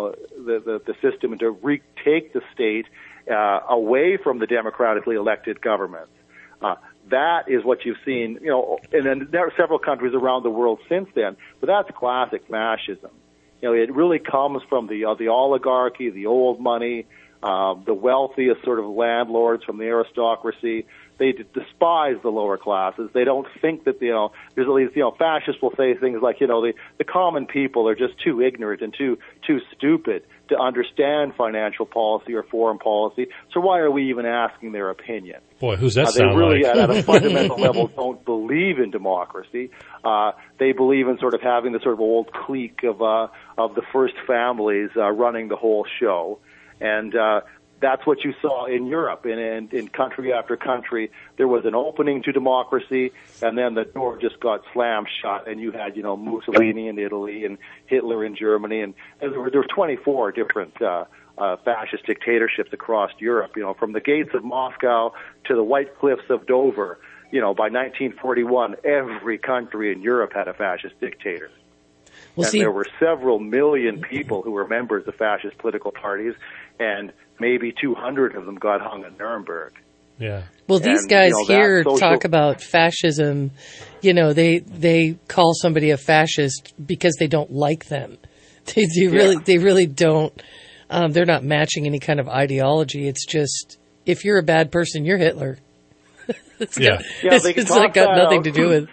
Speaker 7: the system and to retake the state away from the democratically elected governments. That is what you've seen, and then there are several countries around the world since then. But that's classic fascism. It really comes from the oligarchy, the old money, the wealthiest sort of landlords from the aristocracy. They despise the lower classes. They don't think that, there's all these, fascists will say things like, the common people are just too ignorant and too stupid to understand financial policy or foreign policy. So why are we even asking their opinion?
Speaker 8: Boy, who's that sound
Speaker 7: They really,
Speaker 8: like?
Speaker 7: at a fundamental level, don't believe in democracy. They believe in sort of having the sort of old clique of the first families running the whole show. And that's what you saw in Europe. And in country after country, there was an opening to democracy, and then the door just got slammed shut, and you had, Mussolini in Italy and Hitler in Germany, and there were 24 different fascist dictatorships across Europe, from the gates of Moscow to the White Cliffs of Dover. By 1941, every country in Europe had a fascist dictator.
Speaker 6: Well,
Speaker 7: There were several million people who were members of fascist political parties, and maybe 200 of them got hung in Nuremberg.
Speaker 8: Yeah.
Speaker 6: Well, these guys here talk about fascism. You know, they call somebody a fascist because they don't like them. They really don't. They're not matching any kind of ideology. It's just, if you're a bad person, you're Hitler. It's got nothing to do with.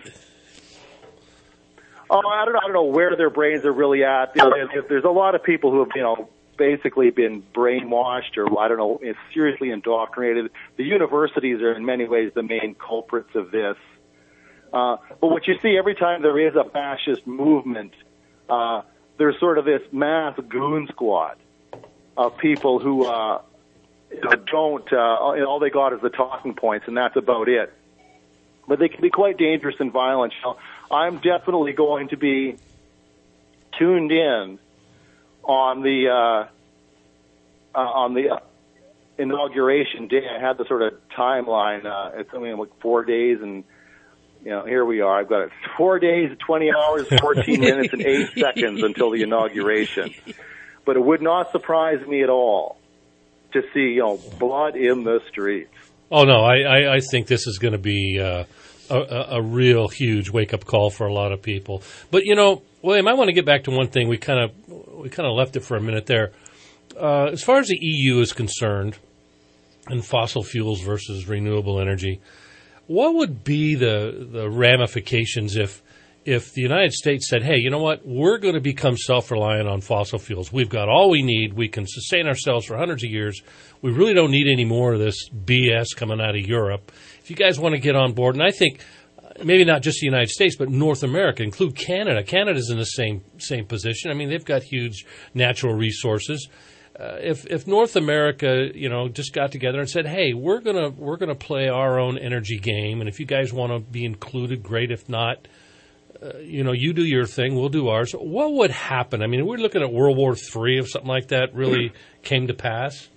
Speaker 7: Oh, I don't know where their brains are really at. You know, there's a lot of people who have, basically been brainwashed or, I don't know, seriously indoctrinated. The universities are in many ways the main culprits of this. But what you see every time there is a fascist movement, there's sort of this mass goon squad of people who don't, all they got is the talking points, and that's about it. But they can be quite dangerous and violent. So I'm definitely going to be tuned in on the inauguration day. I had the sort of timeline. It's only like 4 days, and here we are. I've got it 4 days, 20 hours, 14 minutes, and 8 seconds until the inauguration. But it would not surprise me at all to see blood in the streets.
Speaker 8: Oh no, I think this is going to be a real huge wake up call for a lot of people. But William, I want to get back to one thing. We kind of left it for a minute there. As far as the EU is concerned, and fossil fuels versus renewable energy, what would be the ramifications if the United States said, hey, you know what, we're going to become self-reliant on fossil fuels. We've got all we need. We can sustain ourselves for hundreds of years. We really don't need any more of this BS coming out of Europe. If you guys want to get on board, and I think maybe not just the United States, but North America, include Canada. Canada's in the same position. I mean, they've got huge natural resources. If North America, just got together and said, "Hey, we're gonna play our own energy game, and if you guys want to be included, great. If not, you do your thing, we'll do ours." What would happen? I mean, we're looking at World War III if something like that really came to pass.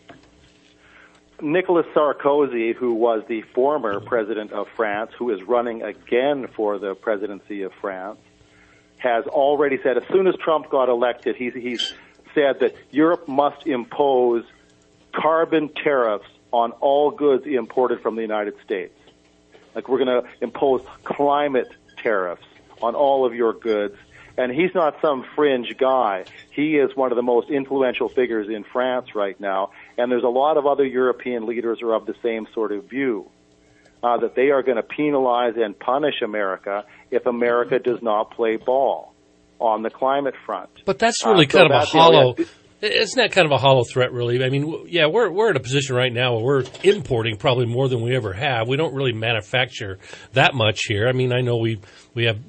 Speaker 7: Nicolas Sarkozy, who was the former president of France, who is running again for the presidency of France, has already said, as soon as Trump got elected, he's said that Europe must impose carbon tariffs on all goods imported from the United States. Like, we're going to impose climate tariffs on all of your goods. And he's not some fringe guy. He is one of the most influential figures in France right now. And there's a lot of other European leaders who are of the same sort of view, that they are going to penalize and punish America if America does not play ball on the climate front.
Speaker 8: But that's really kind of a hollow. Isn't that kind of a hollow threat, really? I mean, yeah, we're in a position right now where we're importing probably more than we ever have. We don't really manufacture that much here. I mean, I know we have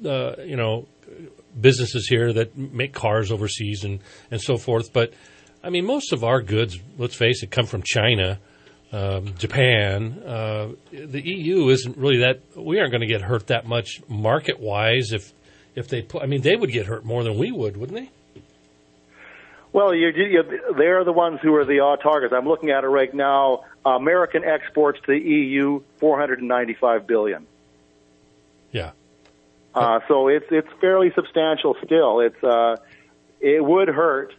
Speaker 8: businesses here that make cars overseas and so forth. But I mean, most of our goods, let's face it, come from China, Japan. The EU isn't really that. We aren't going to get hurt that much market wise if they put. I mean, they would get hurt more than we would, wouldn't they?
Speaker 7: Well, they're the ones who are the odd targets. I'm looking at it right now. American exports to the EU, $495 billion.
Speaker 8: Yeah.
Speaker 7: So it's fairly substantial still. It would hurt.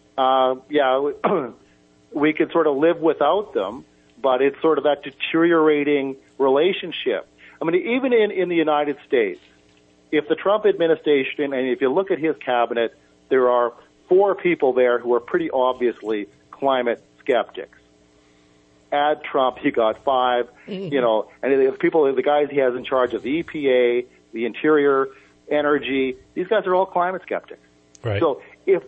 Speaker 7: We could sort of live without them, but it's sort of that deteriorating relationship. I mean, even in the United States, if the Trump administration, and if you look at his cabinet, there are 4 people there who are pretty obviously climate skeptics. Add Trump, he got 5, and the guys he has in charge of the EPA, the Interior, Energy, these guys are all climate skeptics.
Speaker 8: Right.
Speaker 7: So if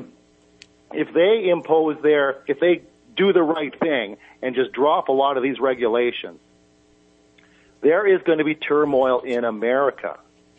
Speaker 7: they do the right thing and just drop a lot of these regulations, there is going to be turmoil in America.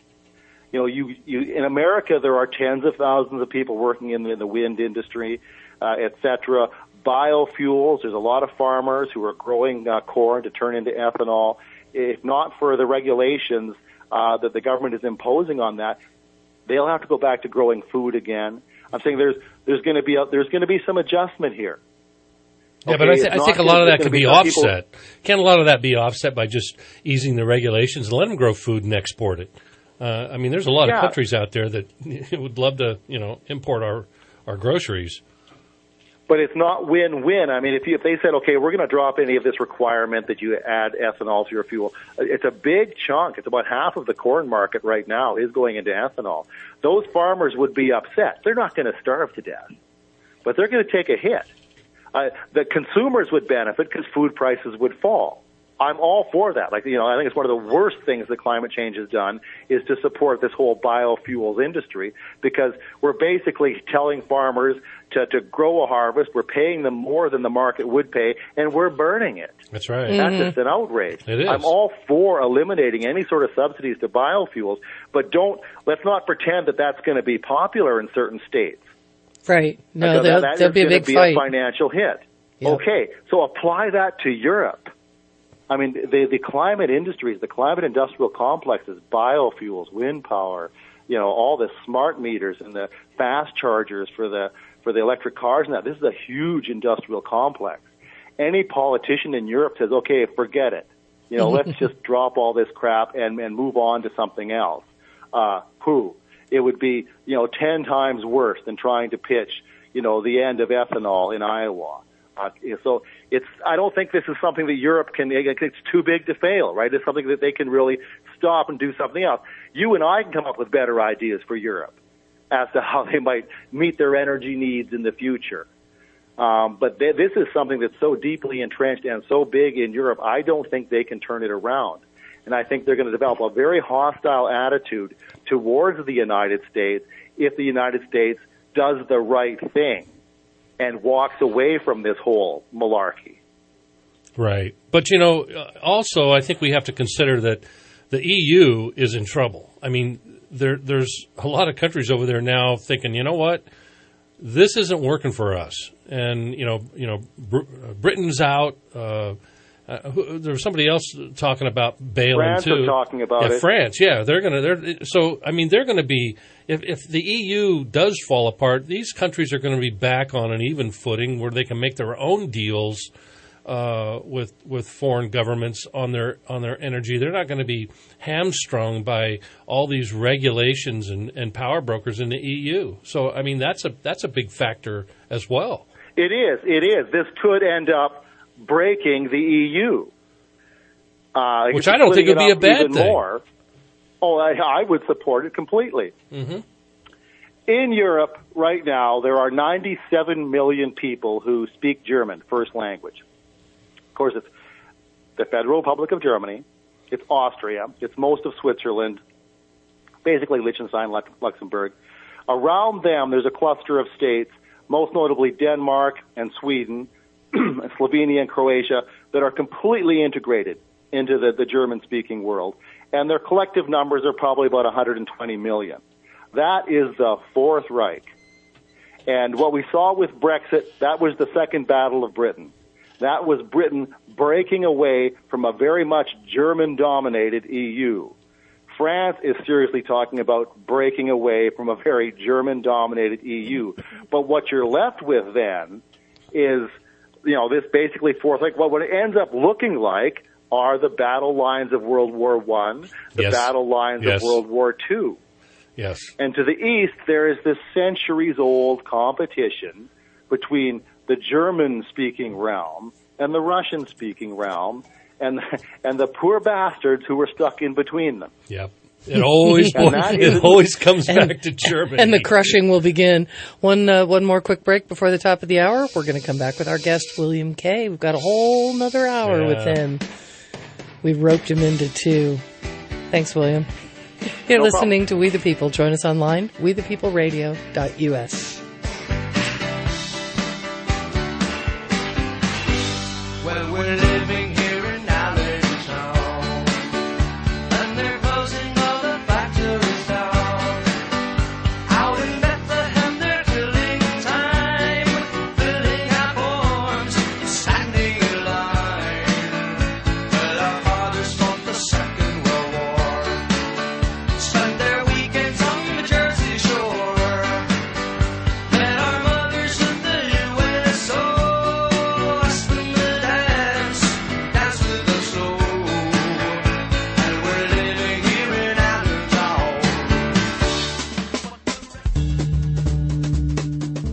Speaker 7: In America, there are tens of thousands of people working in the wind industry, et cetera. Biofuels, there's a lot of farmers who are growing corn to turn into ethanol. If not for the regulations that the government is imposing on that, they'll have to go back to growing food again. I'm saying there's going to be some adjustment here.
Speaker 8: Yeah, but I think a lot of that could be offset. Can't a lot of that be offset by just easing the regulations and let them grow food and export it? I mean, there's a lot of countries out there that would love to, import our groceries.
Speaker 7: But it's not win-win. I mean, if they said, okay, we're going to drop any of this requirement that you add ethanol to your fuel, it's a big chunk. It's about half of the corn market right now is going into ethanol. Those farmers would be upset. They're not going to starve to death, but they're going to take a hit. The consumers would benefit because food prices would fall. I'm all for that. Like, I think it's one of the worst things that climate change has done is to support this whole biofuels industry, because we're basically telling farmers to grow a harvest. We're paying them more than the market would pay, and we're burning it.
Speaker 8: That's right.
Speaker 7: That's just an outrage.
Speaker 8: It is.
Speaker 7: I'm all for eliminating any sort of subsidies to biofuels, but let's not pretend that that's going to be popular in certain states.
Speaker 6: Right. No,
Speaker 7: That
Speaker 6: there'll be a big fight.
Speaker 7: A financial hit. Yep. Okay, so apply that to Europe. I mean, the climate industries, the climate industrial complexes, biofuels, wind power, all the smart meters and the fast chargers for the electric cars and that. This is a huge industrial complex. Any politician in Europe says, okay, forget it. Let's just drop all this crap and move on to something else. It would be, 10 times worse than trying to pitch, the end of ethanol in Iowa. So I don't think this is something that Europe can, it's too big to fail, right? It's something that they can really stop and do something else. You and I can come up with better ideas for Europe as to how they might meet their energy needs in the future. But this is something that's so deeply entrenched and so big in Europe, I don't think they can turn it around. And I think they're going to develop a very hostile attitude towards the United States if the United States does the right thing and walks away from this whole malarkey.
Speaker 8: Right. But, also I think we have to consider that the EU is in trouble. I mean, there's a lot of countries over there now thinking, you know what, this isn't working for us. And, Britain's out. There was somebody else talking about bailing
Speaker 7: France
Speaker 8: too.
Speaker 7: France is talking about it.
Speaker 8: France, yeah. They're going to be, if the EU does fall apart, these countries are going to be back on an even footing where they can make their own deals with foreign governments on their energy. They're not going to be hamstrung by all these regulations and power brokers in the EU. So, I mean, that's a big factor as well.
Speaker 7: It is. This could end up breaking the EU.
Speaker 8: Which I don't think would be a bad thing.
Speaker 7: More. Oh, I would support it completely.
Speaker 8: Mm-hmm.
Speaker 7: In Europe right now, there are 97 million people who speak German, first language. Of course, it's the Federal Republic of Germany, it's Austria, it's most of Switzerland, basically Liechtenstein, Luxembourg. Around them, there's a cluster of states, most notably Denmark and Sweden, Slovenia and Croatia, that are completely integrated into the German-speaking world. And their collective numbers are probably about 120 million. That is the Fourth Reich. And what we saw with Brexit, that was the second battle of Britain. That was Britain breaking away from a very much German-dominated EU. France is seriously talking about breaking away from a very German-dominated EU. But what you're left with then is, this basically Fourth Reich. Well, what it ends up looking like are the battle lines of World War I, the battle lines of World War II.
Speaker 8: Yes.
Speaker 7: And to the east, there is this centuries-old competition between the German-speaking realm and the Russian-speaking realm, and the poor bastards who were stuck in between them.
Speaker 8: Yep. It always comes back to Germany.
Speaker 6: And the crushing will begin. One more quick break before the top of the hour. We're going to come back with our guest, William Kay. We've got a whole nother hour with him. We've roped him into 2. Thanks, William. You're listening to We the People. Join us online, wethepeopleradio.us.
Speaker 9: Well, we're living here in Allentown, and they're closing all the factories down. Out in Bethlehem, they're killing time, filling up arms, standing in line. Well, our fathers fought the Second World War, spent their weekends on the Jersey Shore.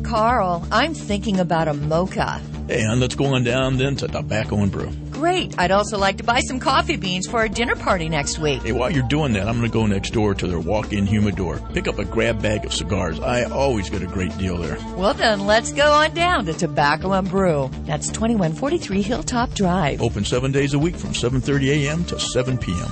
Speaker 20: Carl. I'm thinking about a mocha.
Speaker 21: Hey, hon, let's go on down then to Tobacco and Brew.
Speaker 20: Great. I'd also like to buy some coffee beans for our dinner party next week.
Speaker 21: Hey, while you're doing that, I'm going to go next door to their walk-in humidor. Pick up a grab bag of cigars. I always get a great deal there.
Speaker 20: Well, then, let's go on down to Tobacco and Brew. That's 2143 Hilltop Drive.
Speaker 21: Open 7 days a week from 7:30 a.m. to 7 p.m.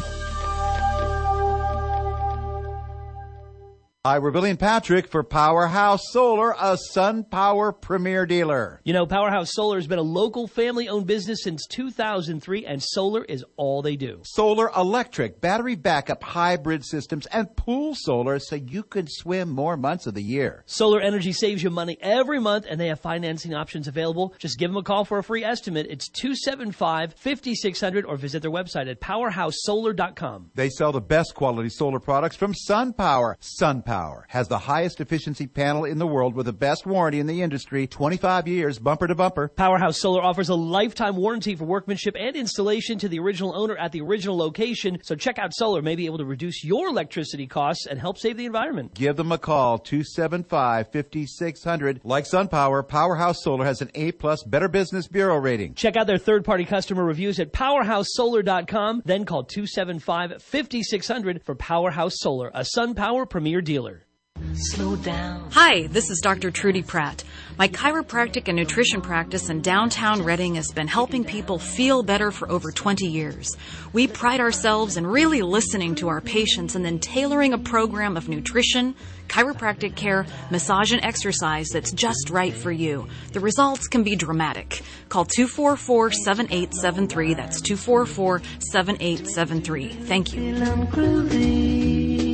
Speaker 22: Hi, we're Billy and Patrick for Powerhouse Solar, a SunPower premier dealer.
Speaker 2: You know, Powerhouse Solar has been a local family-owned business since 2003, and solar is all they do.
Speaker 22: Solar, electric, battery backup, hybrid systems, and pool solar so you can swim more months of the year.
Speaker 2: Solar energy saves you money every month, and they have financing options available. Just give them a call for a free estimate. It's 275-5600, or visit their website at powerhousesolar.com.
Speaker 22: They sell the best quality solar products from SunPower. SunPower has the highest efficiency panel in the world with the best warranty in the industry, 25 years, bumper to bumper.
Speaker 2: Powerhouse Solar offers a lifetime warranty for workmanship and installation to the original owner at the original location. So check out Solar, may be able to reduce your electricity costs and help save the environment.
Speaker 22: Give them a call, 275-5600. Like SunPower, Powerhouse Solar has an A-plus Better Business Bureau rating.
Speaker 2: Check out their third-party customer reviews at powerhousesolar.com. Then call 275-5600 for Powerhouse Solar, a SunPower premier dealer.
Speaker 23: Slow down. Hi, this is Dr. Trudy Pratt. My chiropractic and nutrition practice in downtown Reading has been helping people feel better for over 20 years. We pride ourselves in really listening to our patients and then tailoring a program of nutrition, chiropractic care, massage, and exercise that's just right for you. The results can be dramatic. Call 244-7873. That's 244-7873. Thank you.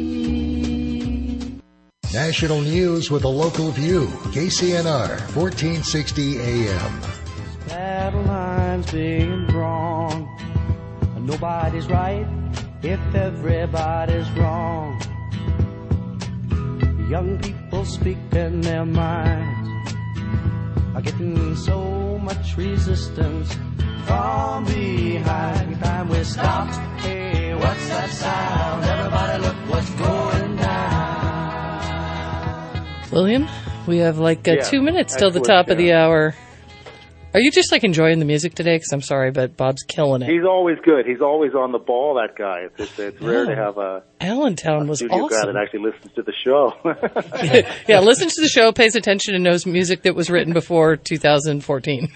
Speaker 14: National news with a local view. KCNR, 1460 AM.
Speaker 24: Battle lines being drawn. Nobody's right if everybody's wrong. Young people speaking their minds are getting so much resistance from behind. Every time we stop, hey, what's that sound? Everybody look what's going down.
Speaker 6: William, we have 2 minutes till the top of the hour. Are you just enjoying the music today? Because I'm sorry, but Bob's killing it.
Speaker 7: He's always good. He's always on the ball, that guy. It's rare to have a
Speaker 6: Allentown was
Speaker 7: studio guy
Speaker 6: awesome.
Speaker 7: that actually listens to the show.
Speaker 6: Yeah, listens to the show, pays attention, and knows music that was written before 2014.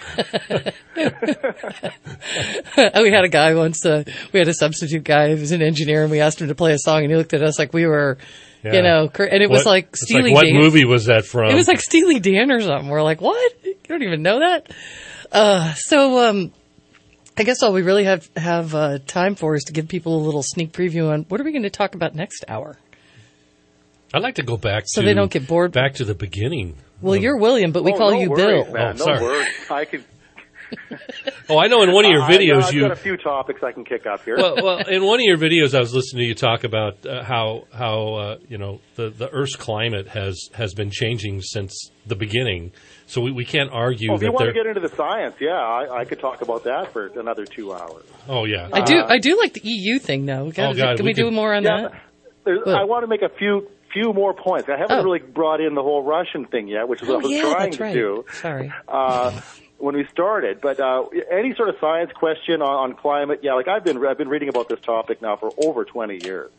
Speaker 6: We had a guy once, we had a substitute guy who was an engineer, and we asked him to play a song, and he looked at us like we were...
Speaker 8: Yeah.
Speaker 6: And it was like Steely Dan.
Speaker 8: What movie was that from?
Speaker 6: It was like Steely Dan or something. We're like, what? You don't even know that? I guess all we really have time for is to give people a little sneak preview on what are we going to talk about next hour.
Speaker 8: I'd like to go back
Speaker 6: so they don't get bored.
Speaker 8: Back to the beginning.
Speaker 6: Well, you're William, but we call you
Speaker 7: worries,
Speaker 6: Bill.
Speaker 7: Man.
Speaker 8: Oh, sorry.
Speaker 7: No worries. I could.
Speaker 8: I know in one of your videos
Speaker 7: I've got a few topics I can kick up here.
Speaker 8: Well, in one of your videos, I was listening to you talk about how the Earth's climate has been changing since the beginning. So we can't argue.
Speaker 7: If you want to get into the science, I could talk about that for another 2 hours.
Speaker 8: Oh yeah,
Speaker 6: I do like the EU thing though. Can we do more on that?
Speaker 7: I want to make a few more points. I haven't really brought in the whole Russian thing yet, which is what I was trying to do.
Speaker 6: Sorry.
Speaker 7: When we started, but any sort of science question on climate, I've been reading about this topic now for over 20 years.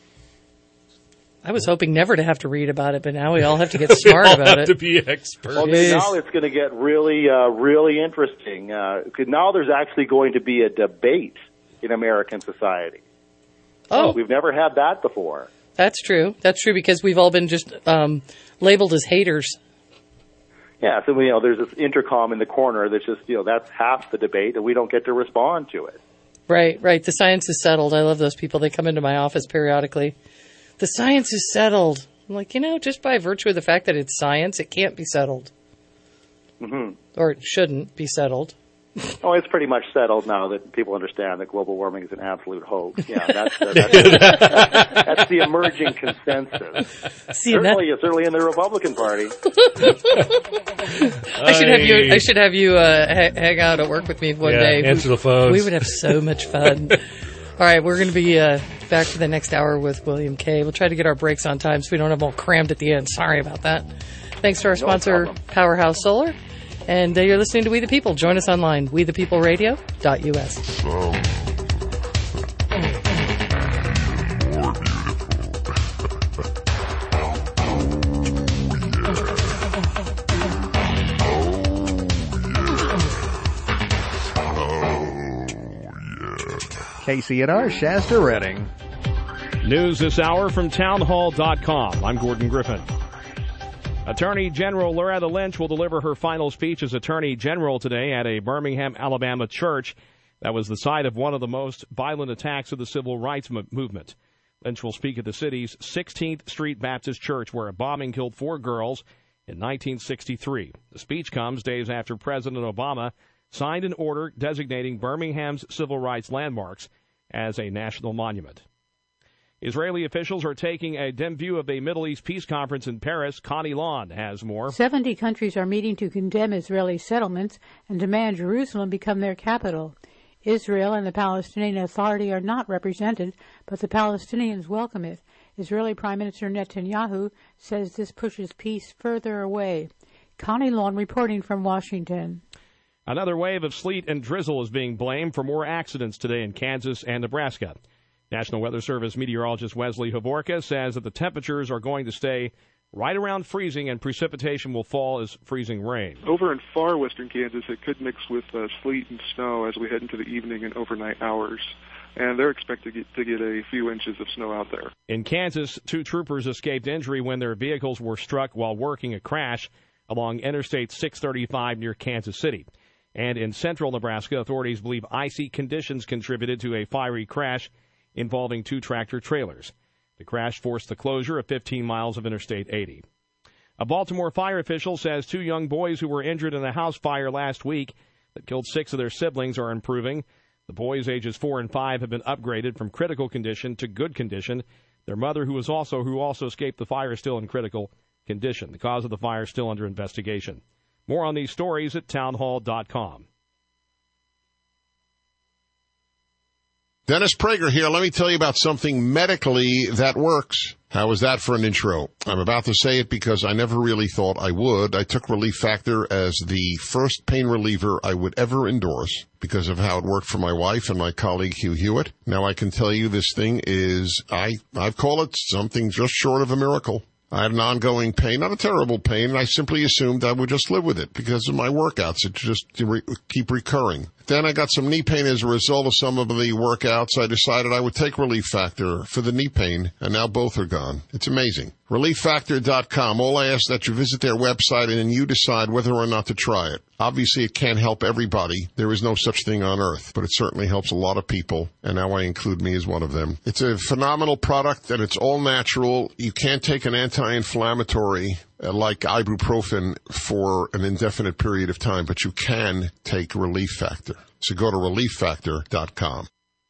Speaker 24: I was hoping never to have to read about it, but now we all have to get smart about it.
Speaker 8: To be experts.
Speaker 7: Well, now it's going to get really interesting. Now there's actually going to be a debate in American society.
Speaker 24: Oh,
Speaker 7: we've never had that before.
Speaker 24: That's true. That's true because we've all been just labeled as haters.
Speaker 7: Yeah, so there's this intercom in the corner that's just that's half the debate, and we don't get to respond to it.
Speaker 24: Right. The science is settled. I love those people. They come into my office periodically. The science is settled. I'm like, just by virtue of the fact that it's science, it can't be settled.
Speaker 7: Mm-hmm.
Speaker 24: Or it shouldn't be settled.
Speaker 7: Oh, it's pretty much settled now that people understand that global warming is an absolute hope. Yeah, that's the emerging consensus. Certainly in the Republican Party.
Speaker 24: I should have you hang out at work with me one day.
Speaker 8: Answer the phones.
Speaker 24: We would have so much fun. All right, we're going to be back for the next hour with William K. We'll try to get our breaks on time so we don't have them all crammed at the end. Sorry about that.
Speaker 6: Thanks to our sponsor, Powerhouse Solar. And you're listening to We the People. Join us online, wethepeopleradio.us.
Speaker 1: KCNR Shasta Redding.
Speaker 3: News this hour from townhall.com. I'm Gordon Griffin. Attorney General Loretta Lynch will deliver her final speech as Attorney General today at a Birmingham, Alabama church that was the site of one of the most violent attacks of the civil rights movement. Lynch will speak at the city's 16th Street Baptist Church, where a bombing killed 4 girls in 1963. The speech comes days after President Obama signed an order designating Birmingham's civil rights landmarks as a national monument. Israeli officials are taking a dim view of the Middle East Peace Conference in Paris. Connie Lawn has more.
Speaker 4: 70 countries are meeting to condemn Israeli settlements and demand Jerusalem become their capital. Israel and the Palestinian Authority are not represented, but the Palestinians welcome it. Israeli Prime Minister Netanyahu says this pushes peace further away. Connie Lawn reporting from Washington.
Speaker 3: Another wave of sleet and drizzle is being blamed for more accidents today in Kansas and Nebraska. National Weather Service meteorologist Wesley Hovorka says that the temperatures are going to stay right around freezing and precipitation will fall as freezing rain.
Speaker 5: Over in far western Kansas, it could mix with sleet and snow as we head into the evening and overnight hours. And they're expected to get a few inches of snow out there.
Speaker 3: In Kansas, 2 troopers escaped injury when their vehicles were struck while working a crash along Interstate 635 near Kansas City. And in central Nebraska, authorities believe icy conditions contributed to a fiery crash involving 2 tractor-trailers. The crash forced the closure of 15 miles of Interstate 80. A Baltimore fire official says 2 young boys who were injured in a house fire last week that killed 6 of their siblings are improving. The boys, ages 4 and 5, have been upgraded from critical condition to good condition. Their mother, who also escaped the fire, is still in critical condition. The cause of the fire is still under investigation. More on these stories at townhall.com.
Speaker 25: Dennis Prager here. Let me tell you about something medically that works. How is that for an intro? I'm about to say it because I never really thought I would. I took Relief Factor as the first pain reliever I would ever endorse because of how it worked for my wife and my colleague Hugh Hewitt. Now I can tell you this thing is, I've called it something just short of a miracle. I had an ongoing pain, not a terrible pain, and I simply assumed I would just live with it because of my workouts. It just keep recurring. Then I got some knee pain as a result of some of the workouts. I decided I would take Relief Factor for the knee pain, and now both are gone. It's amazing. ReliefFactor.com. All I ask that you visit their website and then you decide whether or not to try it. Obviously, it can't help everybody. There is no such thing on earth, but it certainly helps a lot of people, and now I include me as one of them. It's a phenomenal product, and it's all natural. You can't take an anti-inflammatory like ibuprofen for an indefinite period of time, but you can take Relief Factor. So go to ReliefFactor.com.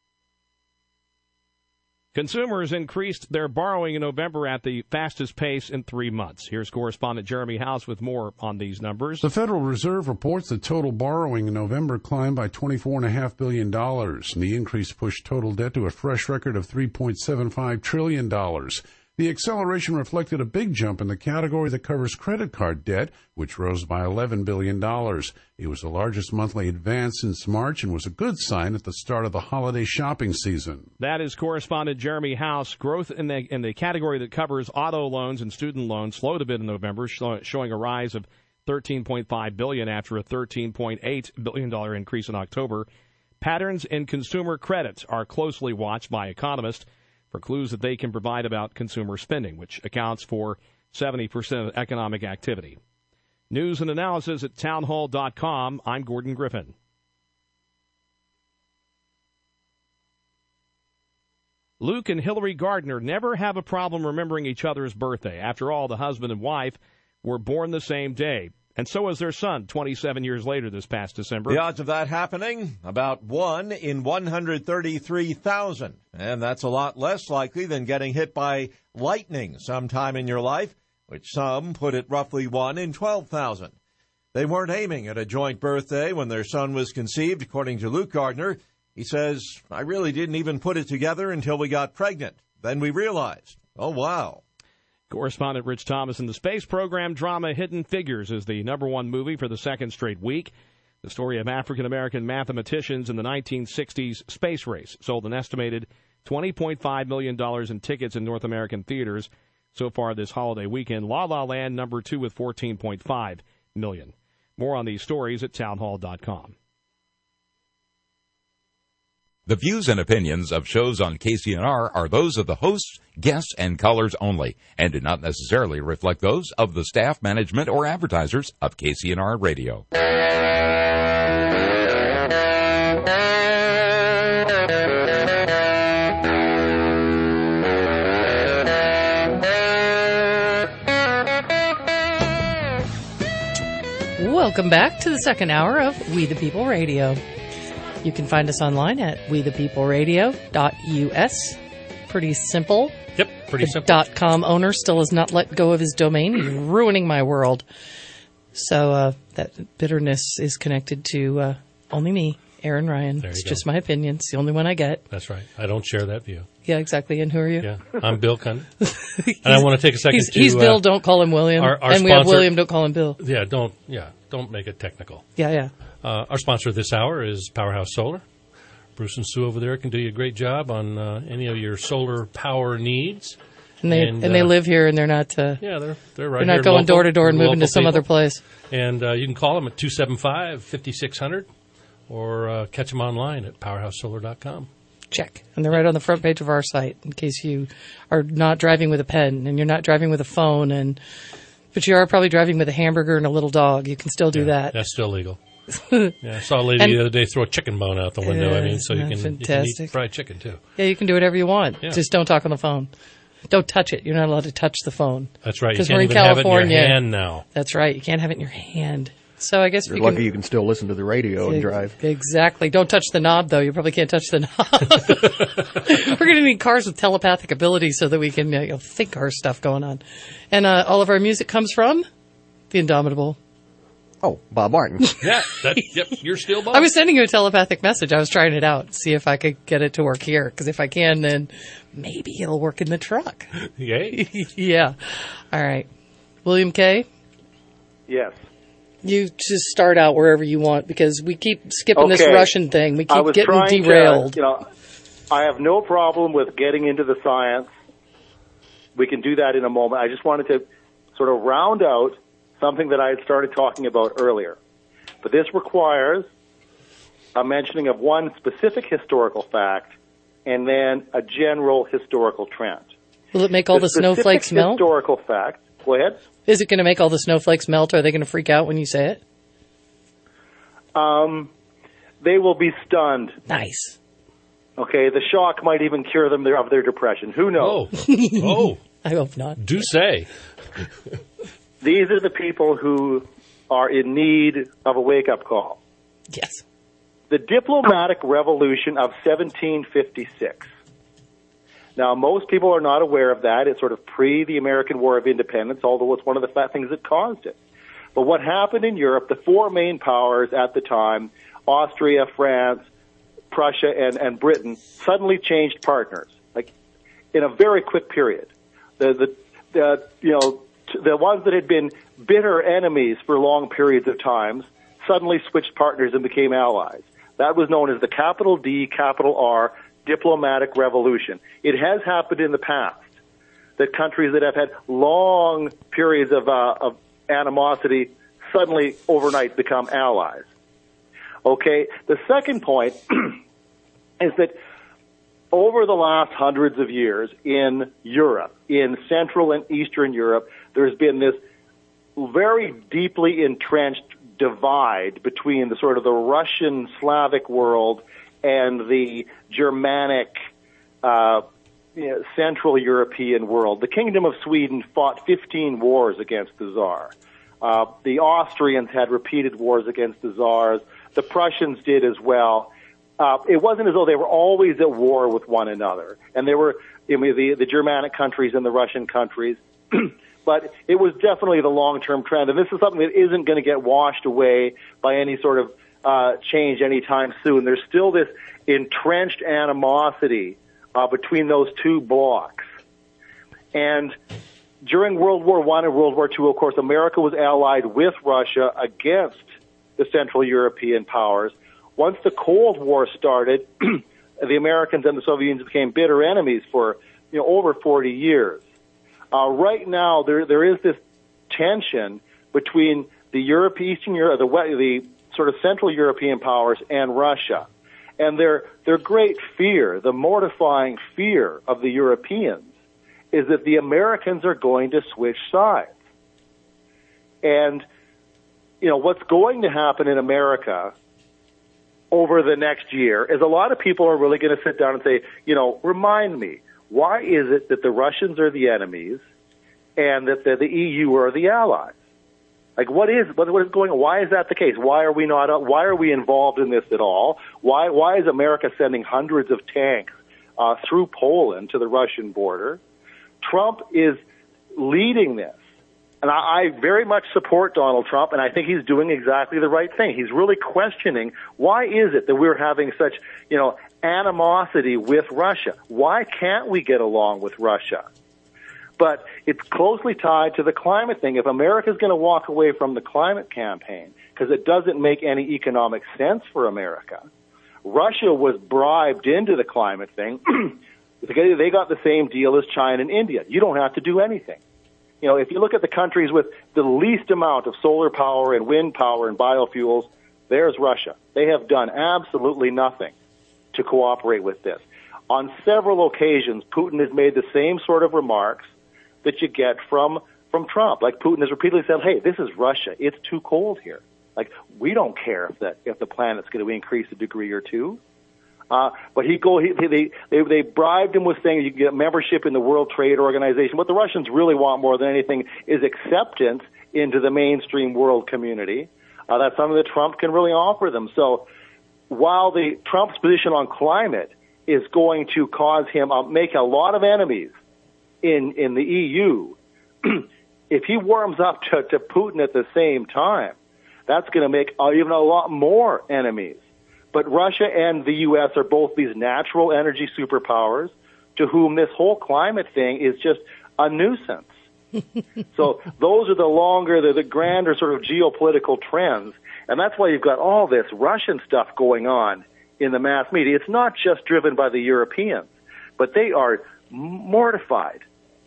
Speaker 3: Consumers increased their borrowing in November at the fastest pace in 3 months. Here's correspondent Jeremy House with more on these numbers.
Speaker 26: The Federal Reserve reports that total borrowing in November climbed by $24.5 billion. And the increase pushed total debt to a fresh record of $3.75 trillion. The acceleration reflected a big jump in the category that covers credit card debt, which rose by $11 billion. It was the largest monthly advance since March and was a good sign at the start of the holiday shopping season.
Speaker 3: That is correspondent Jeremy House. Growth in the category that covers auto loans and student loans slowed a bit in November, showing a rise of $13.5 billion after a $13.8 billion increase in October. Patterns in consumer credit are closely watched by economists for clues that they can provide about consumer spending, which accounts for 70% of economic activity. News and analysis at townhall.com. I'm Gordon Griffin. Luke and Hillary Gardner never have a problem remembering each other's birthday. After all, the husband and wife were born the same day. And so is their son, 27 years later this past December.
Speaker 27: The odds of that happening? About 1 in 133,000. And that's a lot less likely than getting hit by lightning sometime in your life, which some put at roughly 1 in 12,000. They weren't aiming at a joint birthday when their son was conceived, according to Luke Gardner. He says, I really didn't even put it together until we got pregnant. Then we realized, oh, wow.
Speaker 3: Correspondent Rich Thomas. In the space program drama Hidden Figures is the #1 movie for the second straight week. The story of African-American mathematicians in the 1960s space race sold an estimated $20.5 million in tickets in North American theaters so far this holiday weekend. La La Land, #2 with $14.5 million. More on these stories at townhall.com.
Speaker 1: The views and opinions of shows on KCNR are those of the hosts, guests, and callers only, and do not necessarily reflect those of the staff, management, or advertisers of KCNR Radio.
Speaker 6: Welcome back to the second hour of We the People Radio. You can find us online at wethepeopleradio.us. Pretty simple.
Speaker 8: Yep, pretty simple.
Speaker 6: The .com owner still has not let go of his domain. He's ruining my world. So that bitterness is connected to only me, Aaron Ryan. It's just my opinion. It's the only one I get.
Speaker 8: That's right. I don't share that view.
Speaker 6: Yeah, exactly. And who are you?
Speaker 8: Yeah, I'm Bill Cunn. And I want to take a second to...
Speaker 6: He's Bill, don't call him William.
Speaker 8: Our
Speaker 6: and we
Speaker 8: sponsor,
Speaker 6: have William, don't call him Bill.
Speaker 8: Yeah, don't make it technical.
Speaker 6: Yeah.
Speaker 8: Our sponsor this hour is Powerhouse Solar. Bruce and Sue over there can do you a great job on any of your solar power needs.
Speaker 6: And they live here, and they're not.
Speaker 8: They're right.
Speaker 6: They're not going door to door and moving to some other place.
Speaker 8: And you can call them at 275-5600, or catch them online at powerhousesolar.com.
Speaker 6: Check, and they're right on the front page of our site. In case you are not driving with a pen and you're not driving with a phone, but you are probably driving with a hamburger and a little dog, you can still do that.
Speaker 8: That's still legal. Yeah, I saw a lady the other day throw a chicken bone out the window. So you can eat fried chicken too.
Speaker 6: Yeah, you can do whatever you want. Yeah. Just don't talk on the phone. Don't touch it. You're not allowed to touch the phone.
Speaker 8: That's right. You
Speaker 6: can't
Speaker 8: even
Speaker 6: even have
Speaker 8: it in your hand now.
Speaker 6: That's right. You can't have it in your hand. So I guess
Speaker 10: you're lucky you can still listen to the radio and drive.
Speaker 6: Exactly. Don't touch the knob, though. You probably can't touch the knob. We're going to need cars with telepathic ability so that we can think our stuff going on. And all of our music comes from the Indomitable.
Speaker 10: Oh, Bob Martin.
Speaker 8: Yeah, you're still Bob.
Speaker 6: I was sending you a telepathic message. I was trying it out, see if I could get it to work here. Because if I can, then maybe it'll work in the truck.
Speaker 8: Yay.
Speaker 6: Yeah. All right. William K.?
Speaker 7: Yes.
Speaker 6: You just start out wherever you want because we keep skipping this Russian thing. We keep getting derailed.
Speaker 7: I have no problem with getting into the science. We can do that in a moment. I just wanted to sort of round out something that I had started talking about earlier. But this requires a mentioning of one specific historical fact and then a general historical trend.
Speaker 6: Will it make all the snowflakes melt?
Speaker 7: Historical fact. Go ahead.
Speaker 6: Is it going to make all the snowflakes melt? Are they going to freak out when you say it?
Speaker 7: They will be stunned.
Speaker 6: Nice.
Speaker 7: Okay, the shock might even cure them of their depression. Who knows?
Speaker 8: Oh.
Speaker 6: I hope not.
Speaker 8: Do say.
Speaker 7: These are the people who are in need of a wake-up call.
Speaker 6: Yes.
Speaker 7: The diplomatic revolution of 1756. Now, most people are not aware of that. It's sort of pre the American War of Independence, although it's one of the things that caused it. But what happened in Europe, the four main powers at the time, Austria, France, Prussia, and Britain, suddenly changed partners, like in a very quick period. The ones that had been bitter enemies for long periods of time suddenly switched partners and became allies. That was known as the capital D, capital R, diplomatic revolution. It has happened in the past that countries that have had long periods of animosity suddenly overnight become allies. Okay, the second point is that over the last hundreds of years in Europe, in Central and Eastern Europe, there's been this very deeply entrenched divide between the sort of the Russian Slavic world and the Germanic Central European world. The Kingdom of Sweden fought 15 wars against the Tsar. The Austrians had repeated wars against the Tsars. The Prussians did as well. It wasn't as though they were always at war with one another. And they were the Germanic countries and the Russian countries. But it was definitely the long-term trend. And this is something that isn't going to get washed away by any sort of change anytime soon. There's still this entrenched animosity between those two blocks. And during World War I and World War II, of course, America was allied with Russia against the Central European powers. Once the Cold War started, the Americans and the Soviet Union became bitter enemies for over 40 years. Right now, there is this tension between the the sort of Central European powers and Russia, and their great fear, the mortifying fear of the Europeans, is that the Americans are going to switch sides. And what's going to happen in America over the next year is a lot of people are really going to sit down and say, remind me, why is it that the Russians are the enemies and that the EU are the allies? Like, what is going on? Why is that the case? Why are we involved in this at all? Why is America sending hundreds of tanks through Poland to the Russian border? Trump is leading this. And I very much support Donald Trump, and I think he's doing exactly the right thing. He's really questioning, why is it that we're having such, animosity with Russia? Why can't we get along with Russia? But it's closely tied to the climate thing. If America's going to walk away from the climate campaign, because it doesn't make any economic sense for America, Russia was bribed into the climate thing. They got the same deal as China and India. You don't have to do anything. If you look at the countries with the least amount of solar power and wind power and biofuels, there's Russia. They have done absolutely nothing to cooperate with this. On several occasions, Putin has made the same sort of remarks that you get from Trump. Like, Putin has repeatedly said, hey, this is Russia. It's too cold here. Like, we don't care if the planet's going to increase a degree or two. But they bribed him with saying you can get membership in the World Trade Organization. What the Russians really want more than anything is acceptance into the mainstream world community. That's something that Trump can really offer them. So while Trump's position on climate is going to cause him make a lot of enemies in the EU, if he warms up to Putin at the same time, that's going to make even a lot more enemies. But Russia and the U.S. are both these natural energy superpowers to whom this whole climate thing is just a nuisance. So those are the grander sort of geopolitical trends. And that's why you've got all this Russian stuff going on in the mass media. It's not just driven by the Europeans, but they are mortified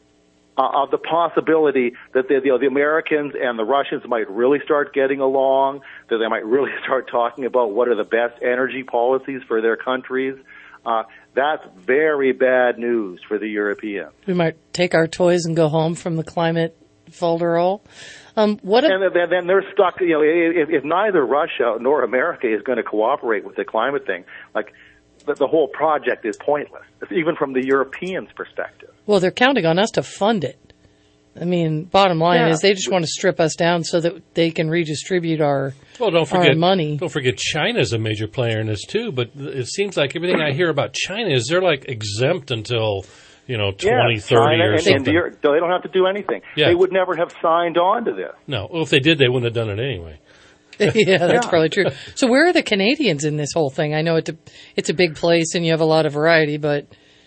Speaker 7: of the possibility that the Americans and the Russians might really start getting along, that they might really start talking about what are the best energy policies for their countries. That's very bad news for the Europeans.
Speaker 6: We might take our toys and go home from the climate folderol.
Speaker 7: And then they're stuck. If neither Russia nor America is going to cooperate with the climate thing, like, the whole project is pointless, even from the Europeans' perspective.
Speaker 6: Well, they're counting on us to fund it. I mean, bottom line is they just want to strip us down so that they can redistribute our money.
Speaker 8: Don't forget China's a major player in this too, but it seems like everything I hear about China is they're like exempt until 2030
Speaker 7: China
Speaker 8: or something.
Speaker 7: India, they don't have to do anything.
Speaker 8: Yeah.
Speaker 7: They would never have signed on to this.
Speaker 8: No. Well, if they did, they wouldn't have done it anyway.
Speaker 6: Yeah, that's probably true. So where are the Canadians in this whole thing? I know it's a big place and you have a lot of variety, but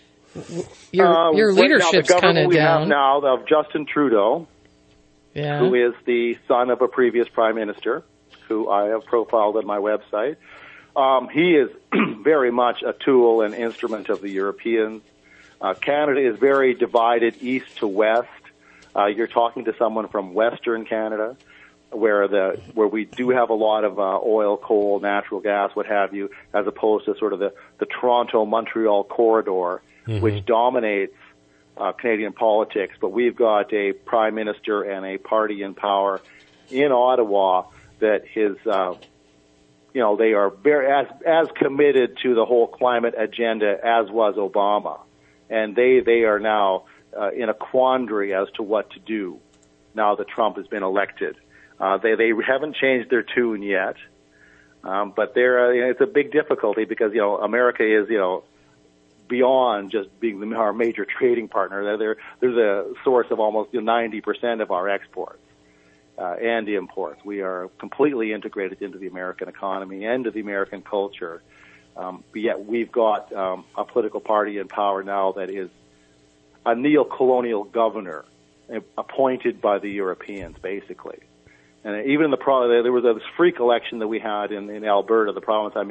Speaker 6: your leadership's kind of down.
Speaker 7: We have now of Justin Trudeau, who is the son of a previous prime minister, who I have profiled on my website. He is very much a tool and instrument of the Europeans. Canada is very divided east to west. You're talking to someone from Western Canada, where we do have a lot of oil, coal, natural gas, what have you, as opposed to sort of the Toronto-Montreal corridor, which dominates Canadian politics. But we've got a prime minister and a party in power in Ottawa that they are very as committed to the whole climate agenda as was Obama, and they are now in a quandary as to what to do now that Trump has been elected. They haven't changed their tune yet, but it's a big difficulty because America is beyond just being our major trading partner. They're the source of almost 90% of our exports and imports. We are completely integrated into the American economy and to the American culture. But yet we've got a political party in power now that is a neo-colonial governor appointed by the Europeans, basically. And even in there was this freak election that we had in Alberta, the province I'm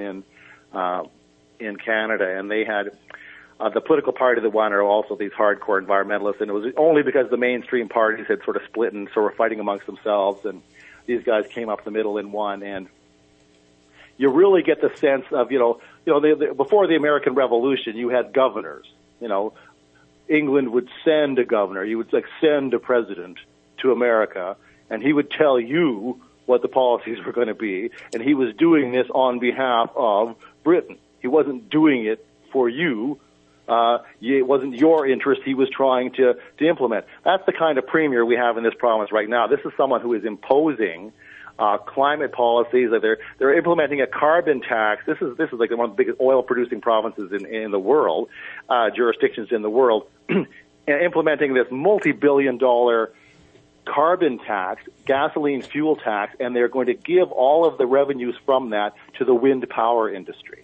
Speaker 7: in Canada, and they had the political party that won are also these hardcore environmentalists, and it was only because the mainstream parties had sort of split and sort of fighting amongst themselves, and these guys came up the middle and won. And you really get the sense of, before the American Revolution, you had governors. England would send a governor. You would send a president to America, and he would tell you what the policies were going to be, and he was doing this on behalf of Britain. He wasn't doing it for you. It wasn't your interest he was trying to implement. That's the kind of premier we have in this province right now. This is someone who is imposing climate policies. They're implementing a carbon tax. This is like one of the biggest oil producing provinces in the world, jurisdictions in the world, implementing this multi-billion-dollar carbon tax, gasoline fuel tax, and they're going to give all of the revenues from that to the wind power industry.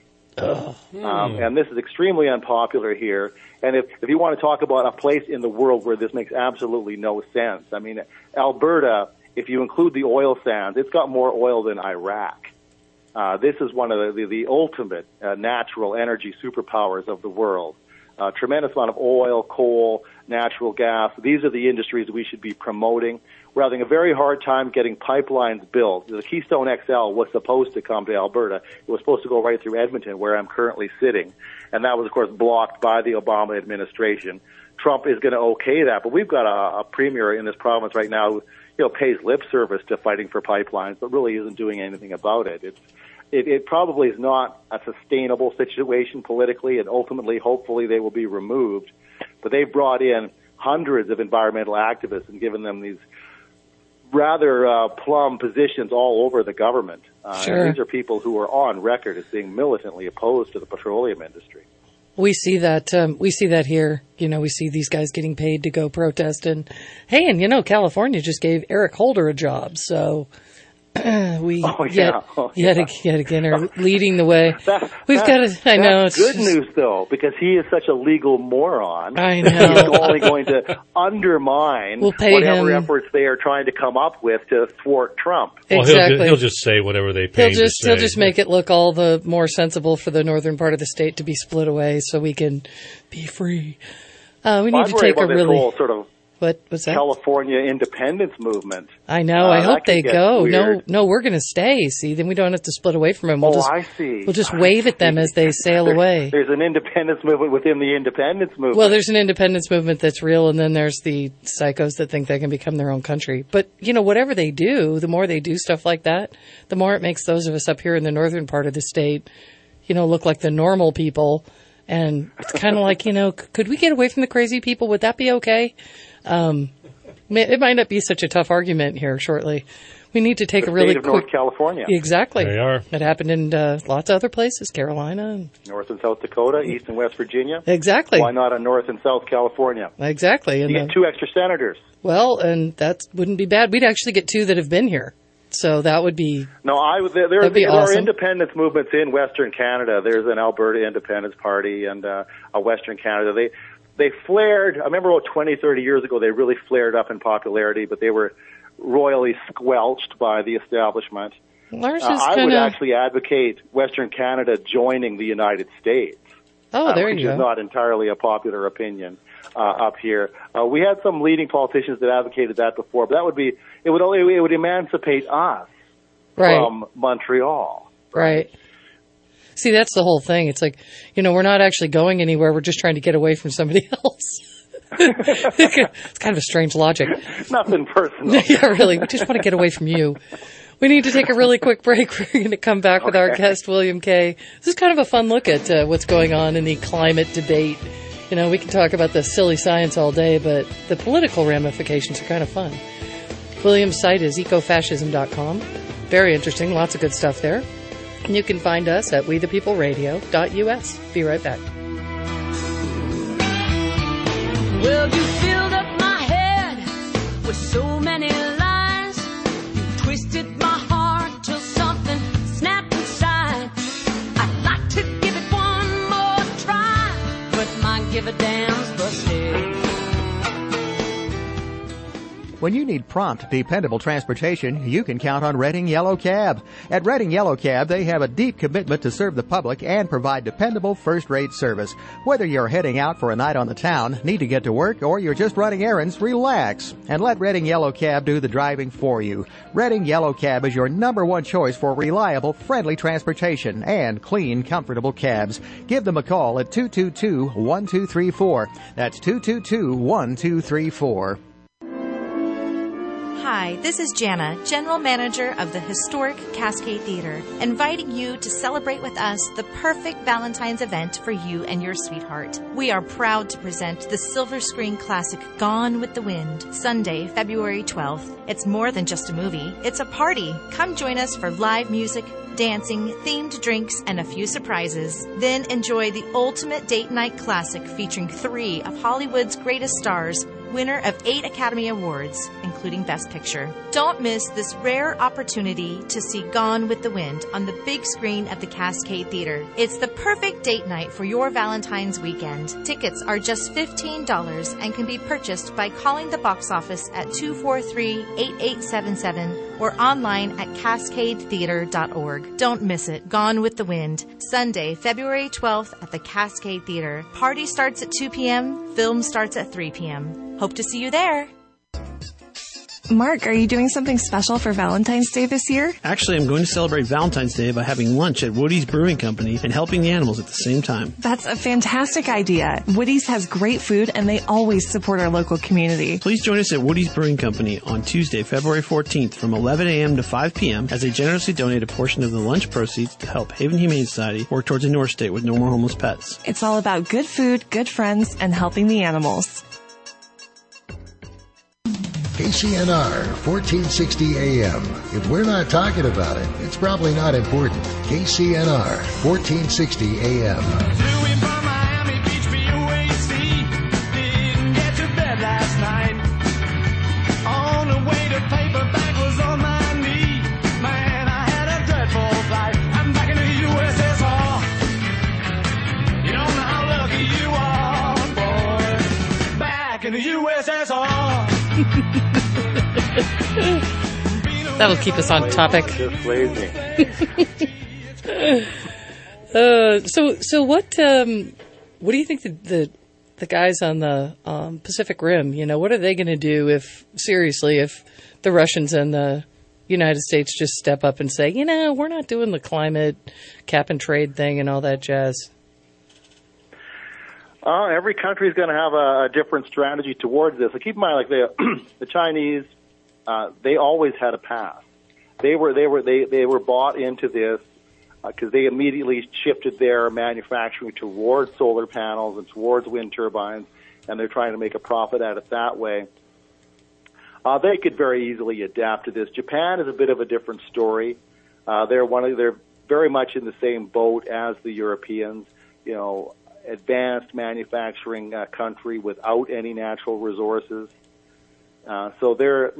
Speaker 7: And this is extremely unpopular here. And if you want to talk about a place in the world where this makes absolutely no sense, I mean, Alberta, if you include the oil sands, it's got more oil than Iraq. This is one of the ultimate natural energy superpowers of the world. Tremendous amount of oil, coal, natural gas. These are the industries we should be promoting. We're having a very hard time getting pipelines built. The Keystone XL was supposed to come to Alberta. It was supposed to go right through Edmonton, where I'm currently sitting. And that was, of course, blocked by the Obama administration. Trump is going to okay that. But we've got a premier in this province right now who pays lip service to fighting for pipelines, but really isn't doing anything about it. It probably is not a sustainable situation politically, and ultimately, hopefully, they will be removed. But they've brought in hundreds of environmental activists and given them these rather plum positions all over the government.
Speaker 6: Sure.
Speaker 7: And these are people who are on record as being militantly opposed to the petroleum industry.
Speaker 6: We see that. We see that here. We see these guys getting paid to go protest. And hey, and California just gave Eric Holder a job. So yet again are leading the way. We've got to. I know
Speaker 7: it's good news though, because he is such a legal moron.
Speaker 6: I know.
Speaker 7: He's only going to undermine whatever efforts they are trying to come up with to thwart Trump.
Speaker 6: Exactly.
Speaker 8: Well, he'll just say whatever they pay him to say.
Speaker 6: He'll just make it look all the more sensible for the northern part of the state to be split away, so we can be free. We need to take a really
Speaker 7: whole sort of
Speaker 6: what's that?
Speaker 7: California independence movement.
Speaker 6: I know. I hope they go. No, we're going to stay. See, then we don't have to split away from them.
Speaker 7: I see.
Speaker 6: We'll just wave at them as they sail away.
Speaker 7: There's an independence movement within the independence movement.
Speaker 6: Well, there's an independence movement that's real, and then there's the psychos that think they can become their own country. But, whatever they do, the more they do stuff like that, the more it makes those of us up here in the northern part of the state, look like the normal people. And it's kind of like, could we get away from the crazy people? Would that be okay? It might not be such a tough argument here shortly. We need to take a really quick...
Speaker 7: North California.
Speaker 6: Exactly.
Speaker 8: They are.
Speaker 6: It happened in lots of other places, Carolina.
Speaker 7: North and South Dakota, East and West Virginia.
Speaker 6: Exactly.
Speaker 7: Why not in North and South California?
Speaker 6: Exactly.
Speaker 7: You get 2 extra senators.
Speaker 6: Well, and that wouldn't be bad. We'd actually get 2 that have been here. So that would be...
Speaker 7: No, there are independence movements in Western Canada. There's an Alberta Independence Party and a Western Canada. They flared, I remember about 20, 30 years ago, they really flared up in popularity, but they were royally squelched by the establishment. I would actually advocate Western Canada joining the United States.
Speaker 6: Oh, there you go.
Speaker 7: Which is not entirely a popular opinion up here. We had some leading politicians that advocated that before, but it would emancipate us from Montreal.
Speaker 6: Right. See, that's the whole thing. It's like, we're not actually going anywhere. We're just trying to get away from somebody else. It's kind of a strange logic.
Speaker 7: Nothing personal.
Speaker 6: Yeah, really. We just want to get away from you. We need to take a really quick break. We're going to come back with our guest, William Kay. This is kind of a fun look at what's going on in the climate debate. We can talk about the silly science all day, but the political ramifications are kind of fun. William's site is ecofascism.com. Very interesting. Lots of good stuff there. And you can find us at wethepeopleradio.us. Be right back.
Speaker 9: Well, you filled up my head with so many lies. You twisted my heart till something snapped inside. I'd like to give it one more try, but my give a damn's busted.
Speaker 10: When you need prompt, dependable transportation, you can count on Redding Yellow Cab. At Redding Yellow Cab, they have a deep commitment to serve the public and provide dependable first-rate service. Whether you're heading out for a night on the town, need to get to work, or you're just running errands, relax and let Redding Yellow Cab do the driving for you. Redding Yellow Cab is your number one choice for reliable, friendly transportation and clean, comfortable cabs. Give them a call at 222-1234. That's 222-1234.
Speaker 11: Hi, this is Jana, General Manager of the historic Cascade Theater, inviting you to celebrate with us the perfect Valentine's event for you and your sweetheart. We are proud to present the silver screen classic Gone with the Wind, Sunday, February 12th. It's more than just a movie, it's a party. Come join us for live music, dancing, themed drinks, and a few surprises. Then enjoy the ultimate date night classic featuring 3 of Hollywood's greatest stars, winner of 8 Academy Awards, including Best Picture. Don't miss this rare opportunity to see Gone with the Wind on the big screen at the Cascade Theater. It's the perfect date night for your Valentine's weekend. Tickets are just $15 and can be purchased by calling the box office at 243-8877 or online at cascadetheater.org. Don't miss it. Gone with the Wind, Sunday, February 12th at the Cascade Theater. Party starts at 2 p.m., film starts at 3 p.m. Hope to see you there.
Speaker 12: Mark, are you doing something special for Valentine's Day this year?
Speaker 2: Actually, I'm going to celebrate Valentine's Day by having lunch at Woody's Brewing Company and helping the animals at the same time.
Speaker 12: That's a fantastic idea. Woody's has great food and they always support our local community.
Speaker 2: Please join us at Woody's Brewing Company on Tuesday, February 14th from 11 a.m. to 5 p.m. as they generously donate a portion of the lunch proceeds to help Haven Humane Society work towards a North State with no more homeless pets.
Speaker 12: It's all about good food, good friends, and helping the animals.
Speaker 14: KCNR, 1460 AM. If we're not talking about it, it's probably not important. KCNR, 1460 AM.
Speaker 6: That'll keep us on topic.
Speaker 7: Just lazy.
Speaker 6: So what do you think the guys on the Pacific Rim, what are they going to do if the Russians and the United States just step up and say, we're not doing the climate cap and trade thing and all that jazz?
Speaker 7: Every country is going to have a different strategy towards this. So keep in mind, the Chinese, they always had a path. They were bought into this because they immediately shifted their manufacturing towards solar panels and towards wind turbines, and they're trying to make a profit at it that way. They could very easily adapt to this. Japan is a bit of a different story. They're very much in the same boat as the Europeans. Advanced manufacturing country without any natural resources. So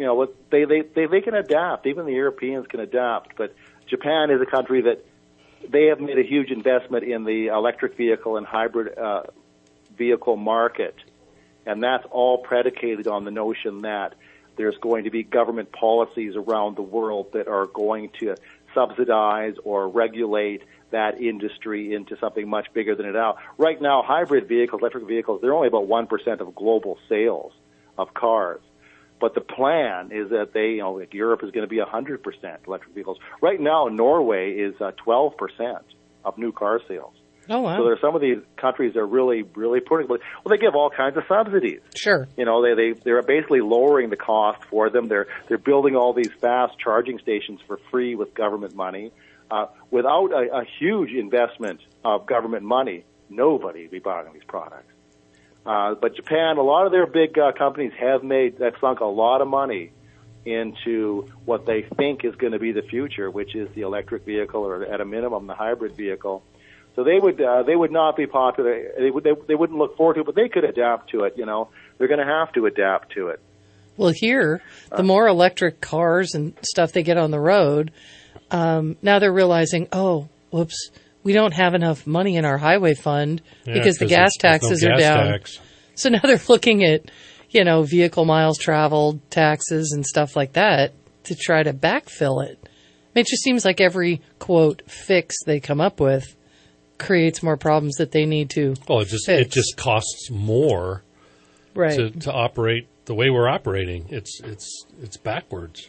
Speaker 7: they can adapt. Even the Europeans can adapt. But Japan is a country that they have made a huge investment in the electric vehicle and hybrid vehicle market. And that's all predicated on the notion that there's going to be government policies around the world that are going to subsidize or regulate that industry into something much bigger than it is. Right now, hybrid vehicles, electric vehicles, they're only about 1% of global sales of cars. But the plan is that Europe is going to be 100% electric vehicles. Right now, Norway is 12% of new car sales.
Speaker 6: Oh, wow.
Speaker 7: So there are some of these countries that are really, really putting, well, they give all kinds of subsidies.
Speaker 6: Sure.
Speaker 7: They're basically lowering the cost for them. They're building all these fast charging stations for free with government money. Without a huge investment of government money, nobody would be buying these products. But Japan, a lot of their big companies have sunk a lot of money into what they think is going to be the future, which is the electric vehicle, or at a minimum, the hybrid vehicle. So they would not be popular. They wouldn't look forward to it, but they could adapt to it. They're going to have to adapt to it.
Speaker 6: Well, here, the more electric cars and stuff they get on the road, now they're realizing, oh, whoops, we don't have enough money in our highway fund because the gas taxes are down. So now they're looking at, vehicle miles traveled, taxes, and stuff like that to try to backfill it. It just seems like every, quote, fix they come up with creates more problems that they need to fix.
Speaker 8: It just costs more
Speaker 6: right.
Speaker 8: to operate the way we're operating. It's backwards.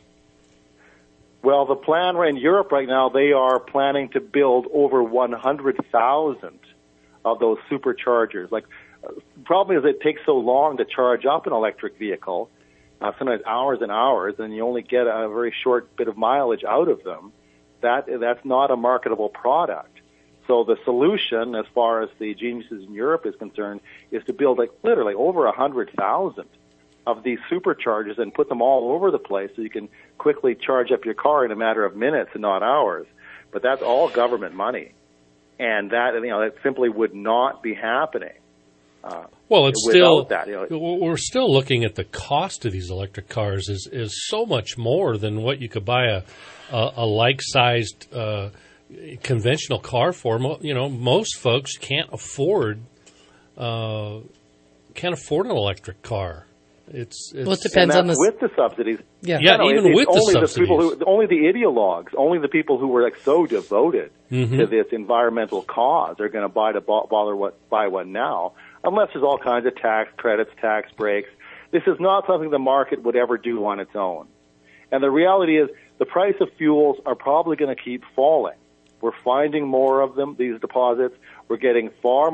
Speaker 7: Well, the plan in Europe right now, they are planning to build over 100,000 of those superchargers. The problem is it takes so long to charge up an electric vehicle, sometimes hours and hours, and you only get a very short bit of mileage out of them. That's not a marketable product. So the solution, as far as the geniuses in Europe is concerned, is to build literally over 100,000 of these superchargers and put them all over the place so you can quickly charge up your car in a matter of minutes and not hours. But that's all government money, and that simply would not be happening.
Speaker 8: It's still we're still looking at the cost of these electric cars is so much more than what you could buy a like-sized conventional car for. Most folks can't afford an electric car.
Speaker 6: It depends on
Speaker 7: with the subsidies.
Speaker 8: Yeah, even with the subsidies.
Speaker 7: Only the ideologues, only the people who were so devoted to this environmental cause are going to buy one now, unless there's all kinds of tax credits, tax breaks. This is not something the market would ever do on its own. And the reality is the price of fuels are probably going to keep falling. We're finding more of them, these deposits. We're getting far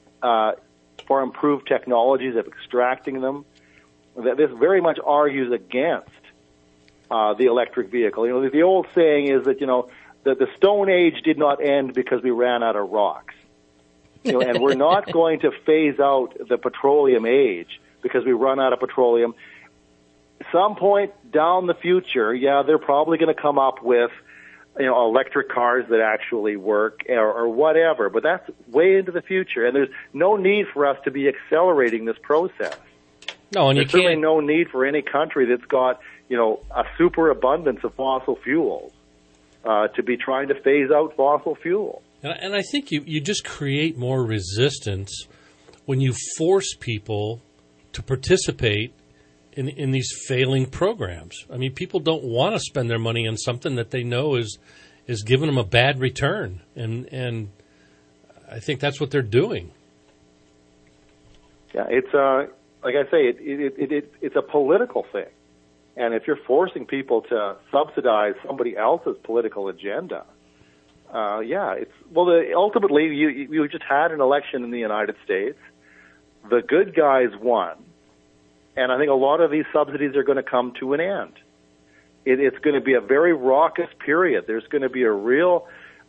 Speaker 7: improved technologies of extracting them. This very much argues against the electric vehicle. The old saying is that, that the Stone Age did not end because we ran out of rocks. And we're not going to phase out the petroleum age because we run out of petroleum. Some point down the future, they're probably going to come up with, electric cars that actually work or whatever. But that's way into the future, and there's no need for us to be accelerating this process.
Speaker 8: No, and
Speaker 7: there's certainly no need for any country that's got, a superabundance of fossil fuels to be trying to phase out fossil fuels.
Speaker 8: And I think you just create more resistance when you force people to participate in these failing programs. I mean, people don't want to spend their money on something that they know is giving them a bad return, and I think that's what they're doing.
Speaker 7: Yeah, it's like I say, it's a political thing, and if you're forcing people to subsidize somebody else's political agenda, ultimately you just had an election in the United States. The good guys won. And I think a lot of these subsidies are going to come to an end. It's going to be a very raucous period. There's going to be a real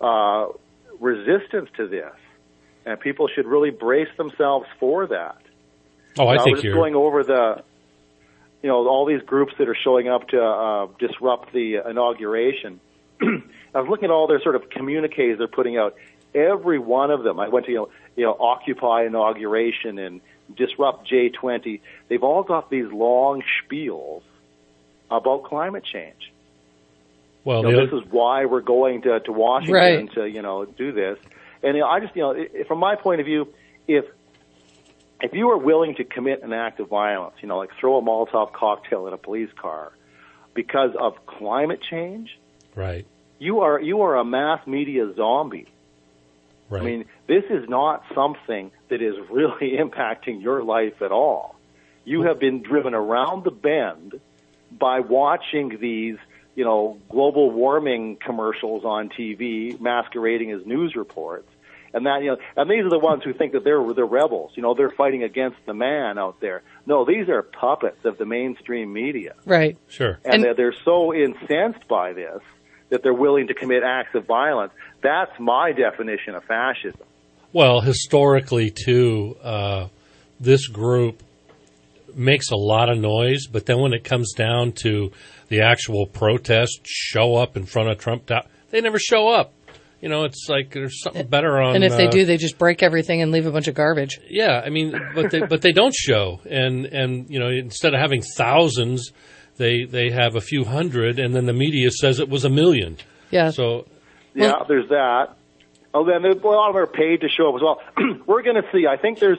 Speaker 7: resistance to this, and people should really brace themselves for that.
Speaker 8: I think
Speaker 7: just going over all these groups that are showing up to disrupt the inauguration. I was looking at all their sort of communiques they're putting out. Every one of them. I went to Occupy inauguration and Disrupt J20. They've all got these long spiels about climate change.
Speaker 8: Well,
Speaker 7: this is why we're going to Washington
Speaker 6: right.
Speaker 7: to do this. And I just from my point of view, if you are willing to commit an act of violence, like throw a Molotov cocktail in a police car because of climate change,
Speaker 8: right?
Speaker 7: You are a mass media zombie.
Speaker 8: Right.
Speaker 7: I mean, this is not something that is really impacting your life at all. You have been driven around the bend by watching these, global warming commercials on TV masquerading as news reports. And and these are the ones who think that they're the rebels. They're fighting against the man out there. No, these are puppets of the mainstream media.
Speaker 6: Right.
Speaker 8: Sure.
Speaker 7: And they're so incensed by this that they're willing to commit acts of violence. That's my definition of fascism.
Speaker 8: Well, historically, too, this group makes a lot of noise, but then when it comes down to the actual protest, show up in front of Trump Tower, they never show up. It's like there's something better on.
Speaker 6: And if they do, they just break everything and leave a bunch of garbage.
Speaker 8: Yeah, I mean, but they don't show, and instead of having thousands, they have a few hundred, and then the media says it was 1 million.
Speaker 6: Yeah.
Speaker 8: So.
Speaker 7: Yeah, there's that. Oh, then a lot of them are paid to show up as well. We're going to see. I think there's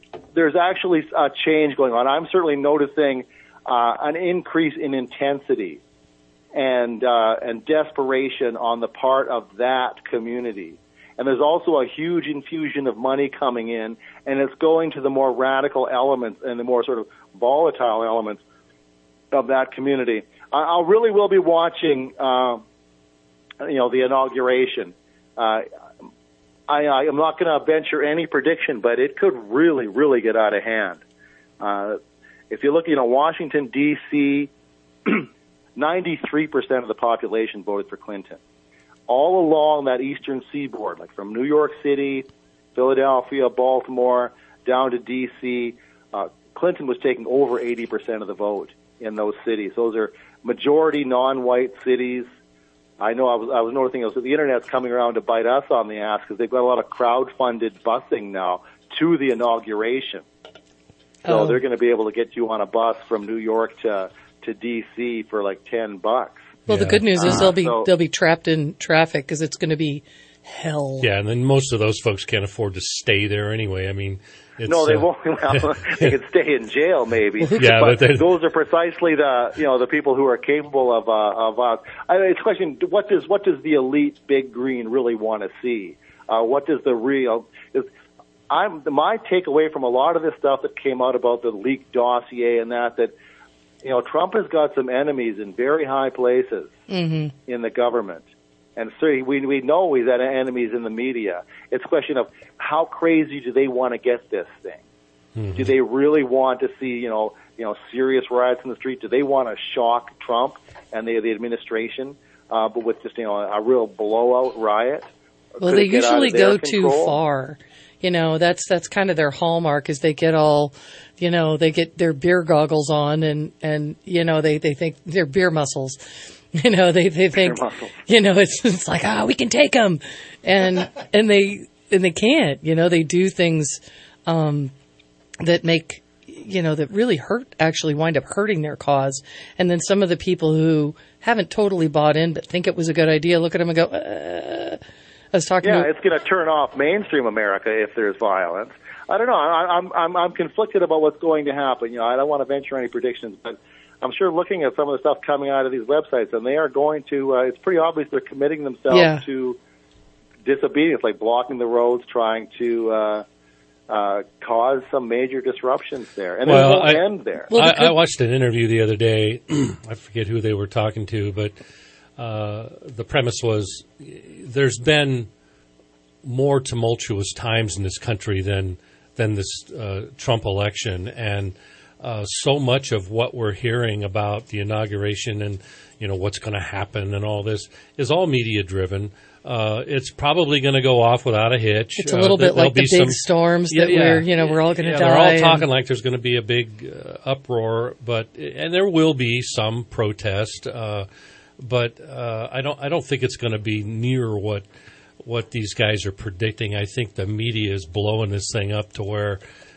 Speaker 7: there's actually a change going on. I'm certainly noticing an increase in intensity and desperation on the part of that community. And there's also a huge infusion of money coming in, and it's going to the more radical elements and the more sort of volatile elements of that community. I really will be watching, the inauguration. I'm not going to venture any prediction, but it could really, really get out of hand. If you look, Washington, D.C., 93% of the population voted for Clinton. All along that eastern seaboard, like from New York City, Philadelphia, Baltimore, down to D.C., Clinton was taking over 80% of the vote in those cities. Those are majority non-white cities. I know I was noticing that the Internet's coming around to bite us on the ass because they've got a lot of crowd-funded busing now to the inauguration. So they're going to be able to get you on a bus from New York to D.C. for like $10.
Speaker 6: Well, the good news is they'll be trapped in traffic because it's going to be hell.
Speaker 8: Yeah, and then most of those folks can't afford to stay there anyway. I mean,
Speaker 7: no, they won't. Well, they could stay in jail maybe.
Speaker 8: Yeah,
Speaker 7: but those are precisely the people who are capable of us. It's a question: what does the elite big green really want to see? What does the real? My takeaway from a lot of this stuff that came out about the leaked dossier and that Trump has got some enemies in very high places in the government. And so we know he's had enemies in the media. It's a question of how crazy do they want to get this thing? Mm-hmm. Do they really want to see, serious riots in the street? Do they want to shock Trump and the administration, but with just, a real blowout riot?
Speaker 6: Well, they usually go too far. That's kind of their hallmark is they get all, they get their beer goggles on and they think they're beer muscles. They think, it's like, we can take them. And they can't, they do things, that make, that really actually wind up hurting their cause. And then some of the people who haven't totally bought in, but think it was a good idea, look at them and go, I was talking to...
Speaker 7: it's going to turn off mainstream America if there's violence. I don't know. I'm conflicted about what's going to happen. I don't want to venture any predictions, but I'm sure looking at some of the stuff coming out of these websites, and they are going to, it's pretty obvious they're committing themselves to disobedience, like blocking the roads, trying to cause some major disruptions there. And it won't end there.
Speaker 8: I watched an interview the other day. I forget who they were talking to, but the premise was there's been more tumultuous times in this country than this Trump election, and so much of what we're hearing about the inauguration and what's going to happen and all this is all media driven. It's probably going to go off without a hitch.
Speaker 6: It's a little bit like the big storms that we're all going to die.
Speaker 8: They're all talking like there's going to be a big uproar, and there will be some protest. But I don't think it's going to be near what these guys are predicting. I think the media is blowing this thing up to where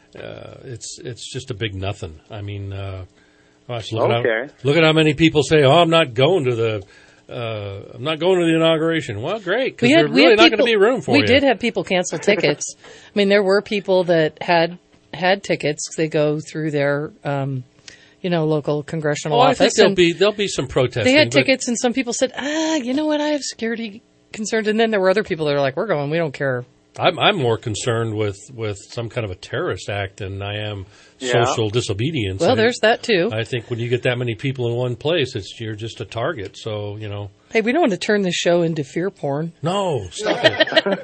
Speaker 8: it's just a big nothing. I mean, look at how many people say, "Oh, I'm not going to the inauguration." Well, great, because there's really not going to be room for you.
Speaker 6: We did have people cancel tickets. I mean, there were people that had tickets. They go through their local congressional office.
Speaker 8: I think there'll be some protesting.
Speaker 6: They had tickets, and some people said, you know what, I have security concerns. And then there were other people that are like, we're going, we don't care.
Speaker 8: I'm more concerned with some kind of a terrorist act than I am social disobedience.
Speaker 6: Well, there's that too.
Speaker 8: I think when you get that many people in one place, you're just a target. So,
Speaker 6: Hey, we don't want to turn this show into fear porn.
Speaker 8: No, stop it.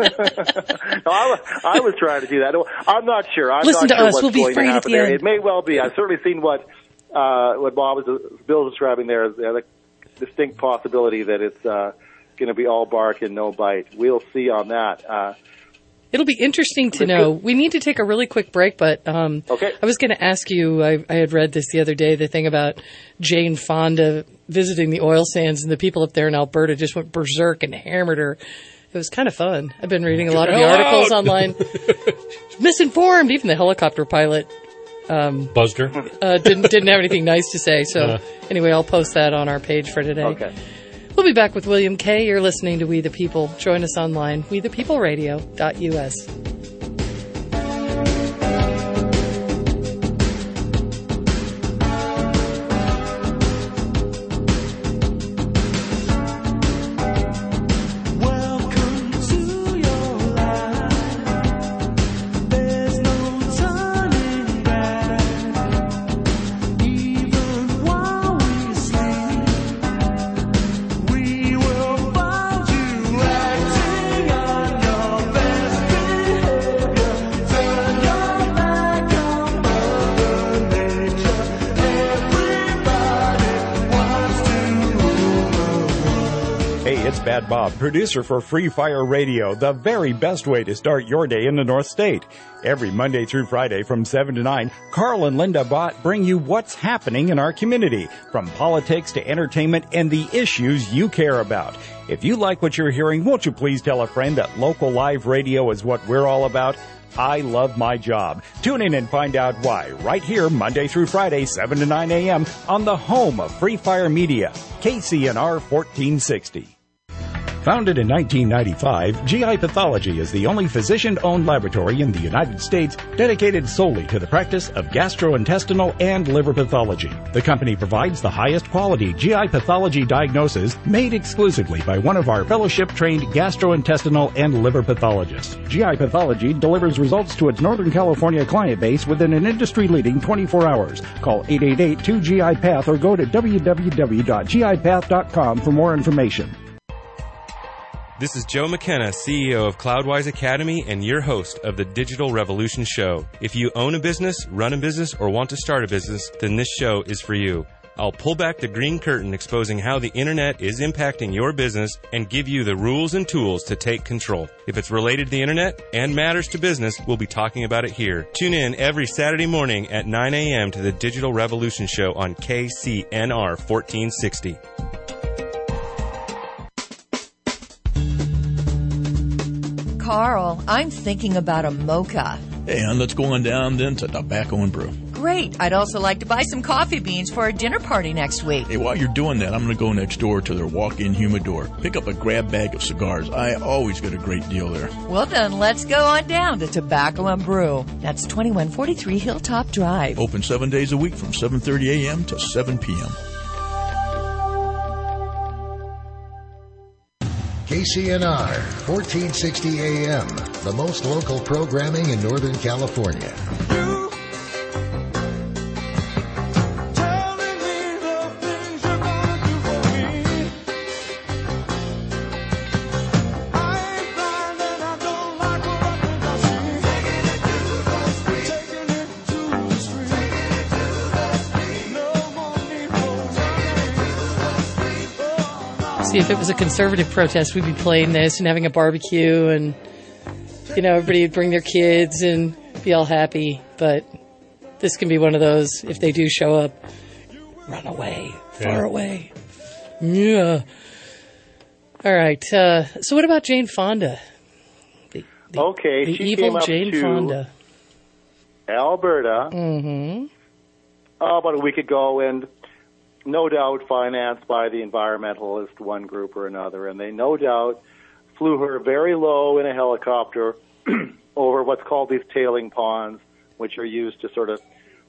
Speaker 7: I was trying to do that. I'm not sure.
Speaker 6: Listen to us. We'll be
Speaker 7: going
Speaker 6: afraid
Speaker 7: to
Speaker 6: at
Speaker 7: happen
Speaker 6: the
Speaker 7: there.
Speaker 6: end.
Speaker 7: It may well be. I've certainly seen what Bill was describing there as a distinct possibility that it's going to be all bark and no bite. We'll see on that.
Speaker 6: It'll be interesting to know. We need to take a really quick break, but
Speaker 7: okay.
Speaker 6: I was going to ask you, I had read this the other day, the thing about Jane Fonda visiting the oil sands, and the people up there in Alberta just went berserk and hammered her. It was kind of fun. I've been reading a lot of the articles online. Misinformed. Even the helicopter pilot
Speaker 8: buzzed her.
Speaker 6: Didn't have anything nice to say. So anyway, I'll post that on our page for today.
Speaker 7: Okay.
Speaker 6: We'll be back with William Kay. You're listening to We the People. Join us online, wethepeopleradio.us.
Speaker 13: Hey, it's Bad Bob, producer for Free Fire Radio, the very best way to start your day in the North State. Every Monday through Friday from 7 to 9, Carl and Linda Bott bring you what's happening in our community, from politics to entertainment and the issues you care about. If you like what you're hearing, won't you please tell a friend that local live radio is what we're all about? I love my job. Tune in and find out why right here Monday through Friday, 7 to 9 a.m. on the home of Free Fire Media, KCNR 1460. Founded in 1995, GI Pathology is the only physician-owned laboratory in the United States dedicated solely to the practice of gastrointestinal and liver pathology. The company provides the highest quality GI pathology diagnosis made exclusively by one of our fellowship-trained gastrointestinal and liver pathologists. GI Pathology delivers results to its Northern California client base within an industry-leading 24 hours. Call 888-2GI-PATH or go to www.gipath.com for more information.
Speaker 15: This is Joe McKenna, CEO of Cloudwise Academy and your host of the Digital Revolution Show. If you own a business, run a business, or want to start a business, then this show is for you. I'll pull back the green curtain exposing how the internet is impacting your business and give you the rules and tools to take control. If it's related to the internet and matters to business, we'll be talking about it here. Tune in every Saturday morning at 9 a.m. to the Digital Revolution Show on KCNR 1460.
Speaker 16: Carl, I'm thinking about a mocha.
Speaker 21: Hey, hon, let's go on down then to Tobacco and Brew.
Speaker 16: Great. I'd also like to buy some coffee beans for a dinner party next week.
Speaker 21: Hey, while you're doing that, I'm going to go next door to their walk-in humidor. Pick up a grab bag of cigars. I always get a great deal there.
Speaker 16: Well, then, let's go on down to Tobacco and Brew. That's 2143 Hilltop Drive.
Speaker 21: Open 7 days a week from 7:30 a.m. to 7 p.m.
Speaker 14: KCNR, 1460 AM, the most local programming in Northern California.
Speaker 6: See, if it was a conservative protest, we'd be playing this and having a barbecue and, you know, everybody would bring their kids and be all happy. But this can be one of those, if they do show up, run away, far away. Yeah. All right. So what about Jane Fonda? The
Speaker 7: she
Speaker 6: evil
Speaker 7: came up
Speaker 6: Jane
Speaker 7: to
Speaker 6: Fonda.
Speaker 7: Alberta
Speaker 6: Mm-hmm.
Speaker 7: about a week ago, and no doubt financed by the environmentalist one group or another, and they no doubt flew her very low in a helicopter over what's called these tailing ponds, which are used to sort of,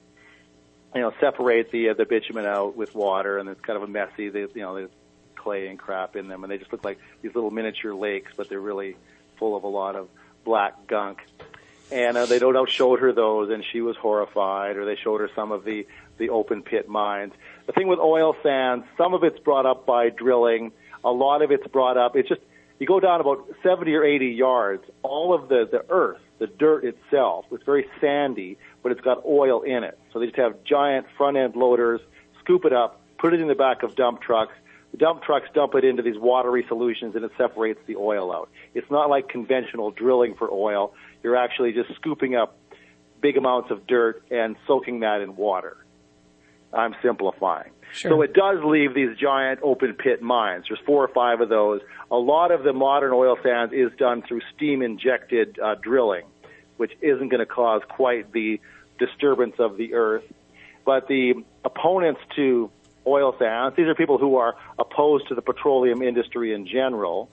Speaker 7: separate the bitumen out with water, and it's kind of a messy, there's clay and crap in them, and they just look like these little miniature lakes, but they're really full of a lot of black gunk. And they no doubt showed her those, and she was horrified, or they showed her some of the open pit mines. The thing with oil sands, some of it's brought up by drilling, a lot of it's brought up, it's just, you go down about 70 or 80 yards, all of the earth, the dirt itself, it's very sandy, but it's got oil in it. So they just have giant front-end loaders, scoop it up, put it in the back of dump trucks. The dump trucks dump it into these watery solutions, and it separates the oil out. It's not like conventional drilling for oil. You're actually just scooping up big amounts of dirt and soaking that in water. I'm simplifying.
Speaker 6: Sure.
Speaker 7: So it does leave these giant open pit mines. There's 4 or 5 of those. A lot of the modern oil sands is done through steam-injected drilling, which isn't going to cause quite the disturbance of the earth. But the opponents to oil sands, these are people who are opposed to the petroleum industry in general.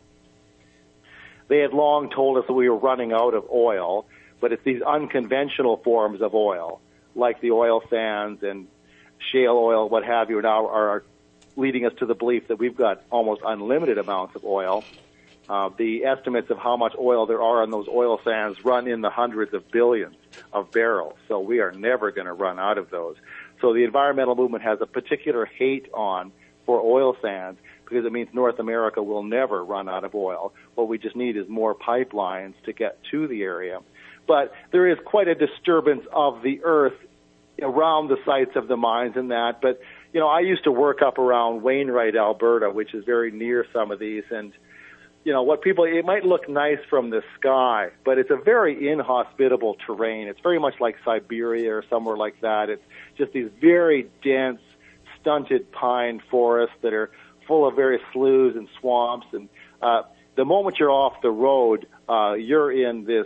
Speaker 7: They had long told us that we were running out of oil, but it's these unconventional forms of oil, like the oil sands and shale oil, what have you, now are leading us to the belief that we've got almost unlimited amounts of oil. The estimates of how much oil there are on those oil sands run in the hundreds of billions of barrels, so we are never going to run out of those. So the environmental movement has a particular hate on for oil sands because it means North America will never run out of oil. What we just need is more pipelines to get to the area. But there is quite a disturbance of the earth around the sites of the mines and that. But, I used to work up around Wainwright, Alberta, which is very near some of these, and it might look nice from the sky, but it's a very inhospitable terrain. It's very much like Siberia or somewhere like that. It's just these very dense, stunted pine forests that are full of various sloughs and swamps. And the moment you're off the road, you're in this,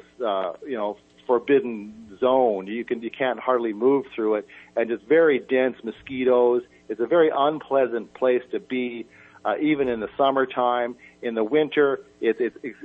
Speaker 7: forbidden zone. You can't hardly move through it, and just very dense mosquitoes. It's a very unpleasant place to be. Even in the summertime, in the winter, it's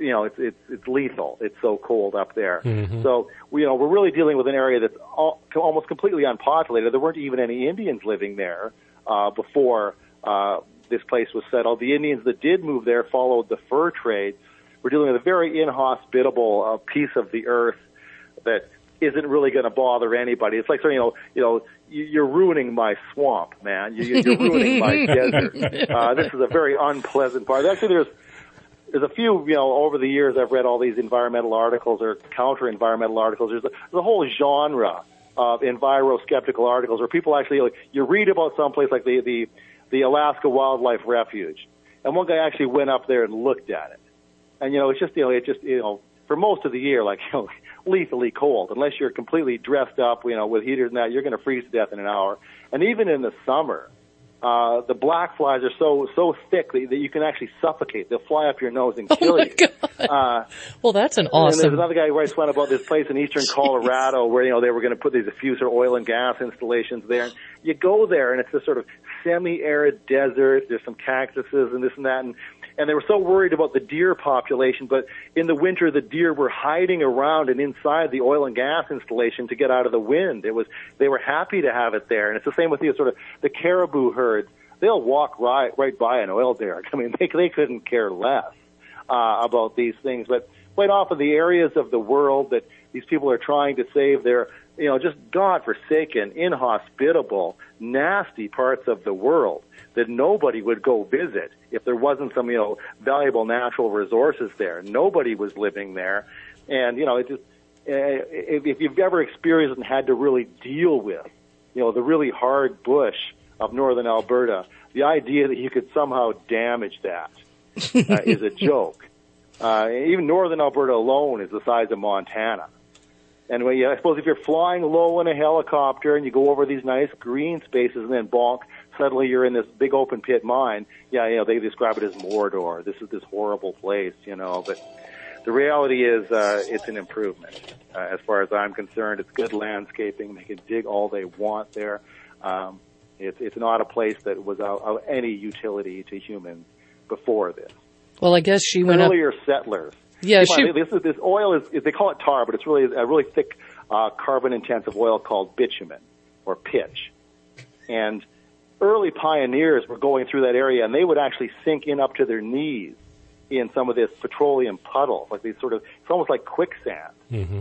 Speaker 7: lethal. It's so cold up there.
Speaker 17: Mm-hmm.
Speaker 7: So we're really dealing with an area that's almost completely unpopulated. There weren't even any Indians living there before this place was settled. The Indians that did move there followed the fur trade. We're dealing with a very inhospitable piece of the earth that isn't really going to bother anybody. It's like, you're ruining my swamp, man. You're ruining my desert. This is a very unpleasant part. Actually, there's a few, over the years I've read all these environmental articles or counter-environmental articles. There's a whole genre of enviro-skeptical articles where people actually, you read about someplace like the Alaska Wildlife Refuge, and one guy actually went up there and looked at it. And, for most of the year, lethally cold. Unless you're completely dressed up, with heaters and that, you're going to freeze to death in an hour. And even in the summer, the black flies are so thick that you can actually suffocate. They'll fly up your nose and kill you.
Speaker 6: Well, that's an awesome.
Speaker 7: And there's another guy who writes one about this place in eastern Colorado where they were going to put these diffuser oil and gas installations there. And you go there, and it's this sort of semi-arid desert. There's some cactuses and this and that, and they were so worried about the deer population, but in the winter the deer were hiding around and inside the oil and gas installation to get out of the wind. They were happy to have it there, and it's the same with the caribou herds. They'll walk right by an oil derrick. I mean, they couldn't care less about these things. But quite often the areas of the world that these people are trying to save, they're just godforsaken, inhospitable, nasty parts of the world that nobody would go visit if there wasn't some, valuable natural resources there. Nobody was living there. And, if you've ever experienced and had to really deal with, the really hard bush of northern Alberta, the idea that you could somehow damage that is a joke. Even northern Alberta alone is the size of Montana. And I suppose if you're flying low in a helicopter and you go over these nice green spaces and then bonk, suddenly you're in this big open pit mine. They describe it as Mordor. This is this horrible place, But the reality is it's an improvement. As far as I'm concerned, it's good landscaping. They can dig all they want there. It's not a place that was of any utility to humans before this.
Speaker 6: Well, I guess she went
Speaker 7: earlier settlers.
Speaker 6: Yeah,
Speaker 7: this oil is they call it tar, but it's really a really thick carbon-intensive oil called bitumen or pitch. And early pioneers were going through that area, and they would actually sink in up to their knees in some of this petroleum puddle, like these it's almost like quicksand.
Speaker 8: Mm-hmm.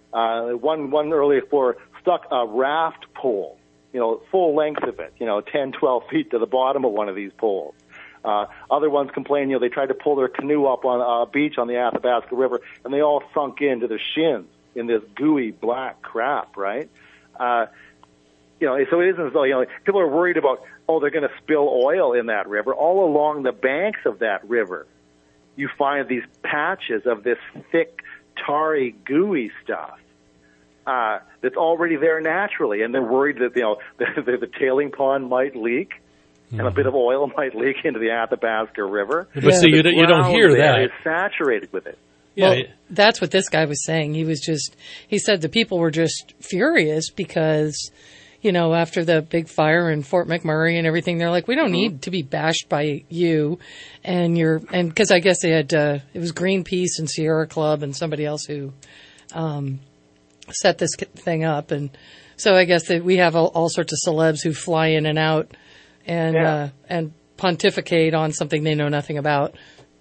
Speaker 7: One early explorer stuck a raft pole, full length of it, 10, 12 feet to the bottom of one of these poles. Other ones complain, they tried to pull their canoe up on a beach on the Athabasca River, and they all sunk into their shins in this gooey black crap, right? So it isn't as though, people are worried about, they're going to spill oil in that river. All along the banks of that river, you find these patches of this thick, tarry, gooey stuff that's already there naturally, and they're worried that, the tailing pond might leak. And a bit of oil might leak into the Athabasca River.
Speaker 8: But see, you don't hear that.
Speaker 7: It's saturated with it.
Speaker 6: Well, that's what this guy was saying. He said the people were just furious because, after the big fire in Fort McMurray and everything, they're like, we don't need to be bashed by you. And because I guess they had, it was Greenpeace and Sierra Club and somebody else who set this thing up. And so I guess that we have all sorts of celebs who fly in and out and pontificate on something they know nothing about.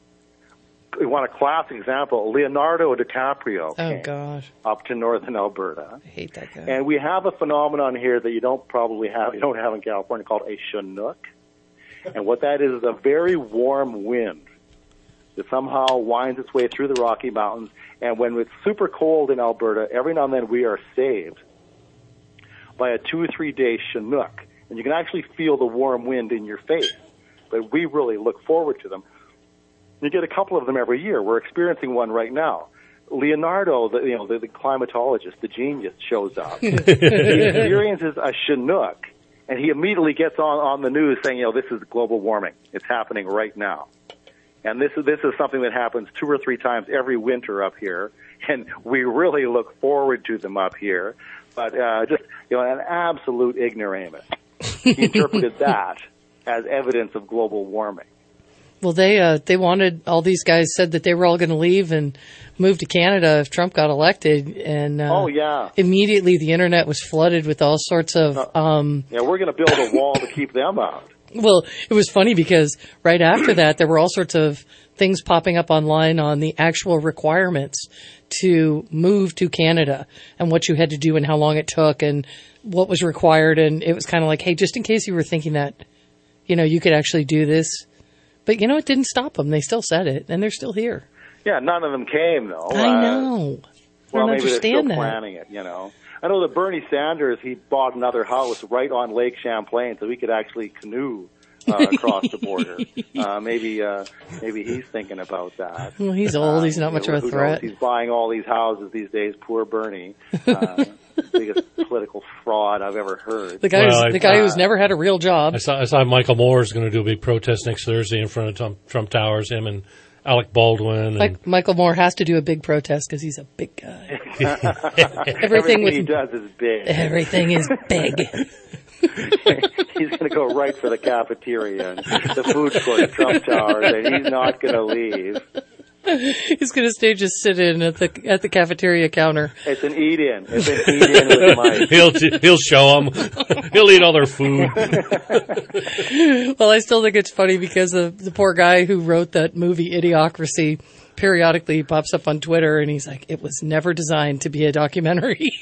Speaker 7: We want a classic example. Leonardo DiCaprio
Speaker 6: came
Speaker 7: up to northern Alberta.
Speaker 6: I hate that guy.
Speaker 7: And we have a phenomenon here that you don't have in California called a Chinook. And what that is a very warm wind that somehow winds its way through the Rocky Mountains. And when it's super cold in Alberta, every now and then we are saved by a 2 or 3 day Chinook. and you can actually feel the warm wind in your face. But we really look forward to them. You get a couple of them every year. We're experiencing one right now. Leonardo, the climatologist, the genius, shows up. He experiences a Chinook, and he immediately gets on the news saying, this is global warming. It's happening right now. And this is something that happens 2 or 3 times every winter up here, and we really look forward to them up here. But just an absolute ignoramus. He interpreted that as evidence of global warming.
Speaker 6: Well, they wanted, all these guys said that they were all going to leave and move to Canada if Trump got elected. And immediately the internet was flooded with all sorts of...
Speaker 7: we're going to build a wall to keep them out.
Speaker 6: Well, it was funny because right after that, there were all sorts of things popping up online on the actual requirements to move to Canada and what you had to do and how long it took and what was required. And it was kind of like, hey, just in case you were thinking that, you could actually do this. But, it didn't stop them. They still said it, and they're still here.
Speaker 7: Yeah, none of them came, though.
Speaker 6: I know. I don't
Speaker 7: maybe
Speaker 6: understand
Speaker 7: they're still
Speaker 6: that.
Speaker 7: planning it, I know that Bernie Sanders, he bought another house right on Lake Champlain so he could actually canoe across the border. Maybe he's thinking about that.
Speaker 6: Well, he's old. He's not much of a threat.
Speaker 7: He's buying all these houses these days. Poor Bernie. Biggest political fraud I've ever heard.
Speaker 6: The guy who's never had a real job.
Speaker 8: I saw Michael Moore is going to do a big protest next Thursday in front of Trump Towers, him and Alec Baldwin.
Speaker 6: Michael Moore has to do a big protest because he's a big guy.
Speaker 7: Everything he does is big.
Speaker 6: Everything is big.
Speaker 7: He's going to go right for the cafeteria and the food court at Trump Towers, and he's not going to leave.
Speaker 6: He's going to stay just sit in at the cafeteria counter.
Speaker 7: It's an eat-in. It's an eat-in with Mike.
Speaker 8: He'll show them. He'll eat all their food.
Speaker 6: Well, I still think it's funny because the poor guy who wrote that movie Idiocracy periodically pops up on Twitter and he's like, it was never designed to be a documentary.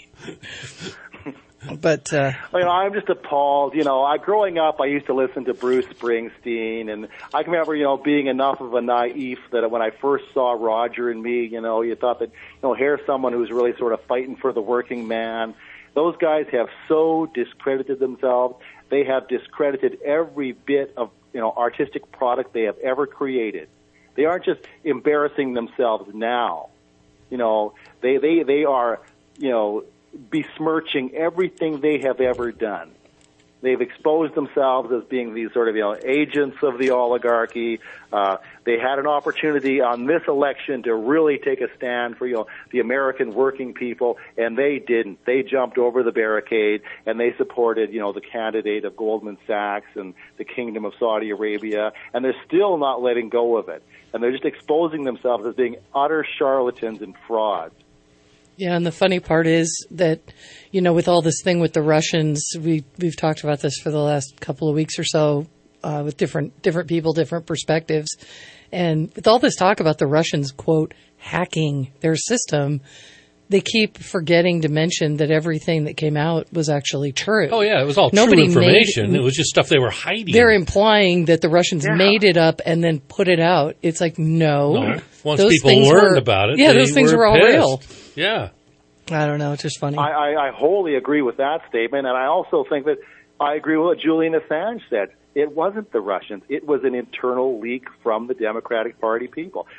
Speaker 6: But
Speaker 7: I'm just appalled. Growing up, I used to listen to Bruce Springsteen, and I can remember, being enough of a naïf that when I first saw Roger and Me, you thought that, here's someone who's really sort of fighting for the working man. Those guys have so discredited themselves. They have discredited every bit of, artistic product they have ever created. They aren't just embarrassing themselves now. They are, besmirching everything they have ever done. They've exposed themselves as being these sort of, agents of the oligarchy. They had an opportunity on this election to really take a stand for, the American working people, and they didn't. They jumped over the barricade, and they supported, the candidate of Goldman Sachs and the Kingdom of Saudi Arabia, and they're still not letting go of it. And they're just exposing themselves as being utter charlatans and frauds.
Speaker 6: Yeah, and the funny part is that, with all this thing with the Russians, we've talked about this for the last couple of weeks or so with different people, different perspectives. And with all this talk about the Russians, quote, hacking their system, they keep forgetting to mention that everything that came out was actually true.
Speaker 8: Oh, yeah, it was all true information. It was just stuff they were hiding.
Speaker 6: They're implying that the Russians made it up and then put it out. It's like, no.
Speaker 8: Once people learned about it,
Speaker 6: those things were all real.
Speaker 8: Yeah.
Speaker 6: I don't know. It's just funny.
Speaker 7: I wholly agree with that statement, and I also think that I agree with what Julian Assange said. It wasn't the Russians. It was an internal leak from the Democratic Party people.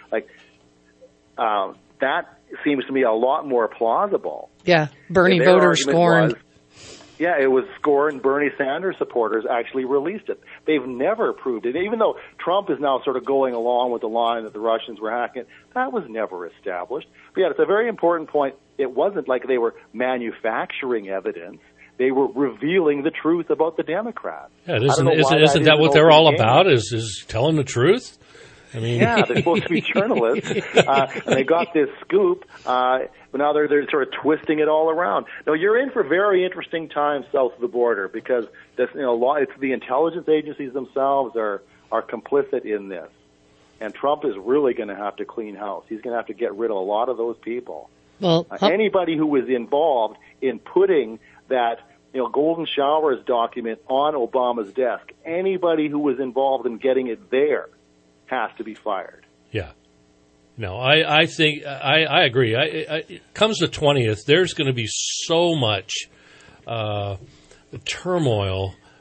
Speaker 7: That seems to me a lot more plausible.
Speaker 6: Yeah, Bernie voters scorned.
Speaker 7: It was scorned. Bernie Sanders supporters actually released it. They've never proved it. Even though Trump is now sort of going along with the line that the Russians were hacking it, that was never established. But it's a very important point. It wasn't like they were manufacturing evidence. They were revealing the truth about the Democrats.
Speaker 8: Yeah, isn't that what they're all about, is telling the truth? I mean,
Speaker 7: yeah, they're supposed to be journalists, and they got this scoop, but now they're sort of twisting it all around. No, you're in for very interesting times south of the border because it's the intelligence agencies themselves are complicit in this, and Trump is really going to have to clean house. He's going to have to get rid of a lot of those people.
Speaker 6: Well,
Speaker 7: anybody who was involved in putting that Golden Showers document on Obama's desk, anybody who was involved in getting it there has to be fired.
Speaker 8: Yeah. No, I think I agree. It comes the 20th, there's going to be so much turmoil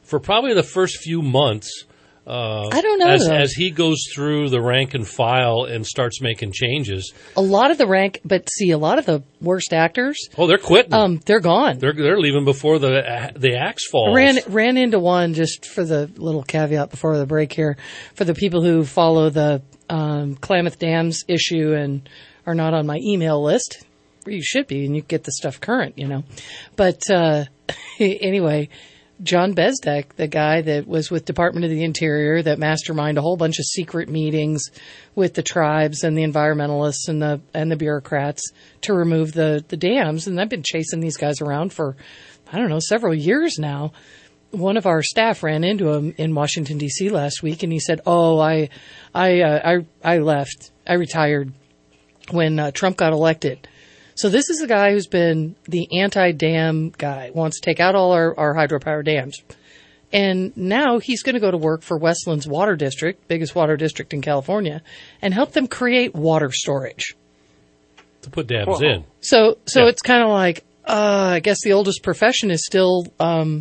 Speaker 8: for probably the first few months.
Speaker 6: I don't know,
Speaker 8: as he goes through the rank and file and starts making changes.
Speaker 6: A lot of the a lot of the worst actors.
Speaker 8: Oh, they're quitting.
Speaker 6: They're gone.
Speaker 8: They're leaving before the axe falls.
Speaker 6: Ran into one, just for the little caveat before the break here, for the people who follow the Klamath Dams issue and are not on my email list, where you should be, and you get the stuff current, But anyway, John Bezdek, the guy that was with Department of the Interior that masterminded a whole bunch of secret meetings with the tribes and the environmentalists and the bureaucrats to remove the dams. And I've been chasing these guys around for, several years now. One of our staff ran into him in Washington, D.C. last week, and he said, I left. I retired when Trump got elected. So this is a guy who's been the anti-dam guy, wants to take out all our hydropower dams. And now he's going to go to work for Westland's Water District, biggest water district in California, and help them create water storage.
Speaker 8: To put dams in.
Speaker 6: So it's kind of like, I guess the oldest profession is still still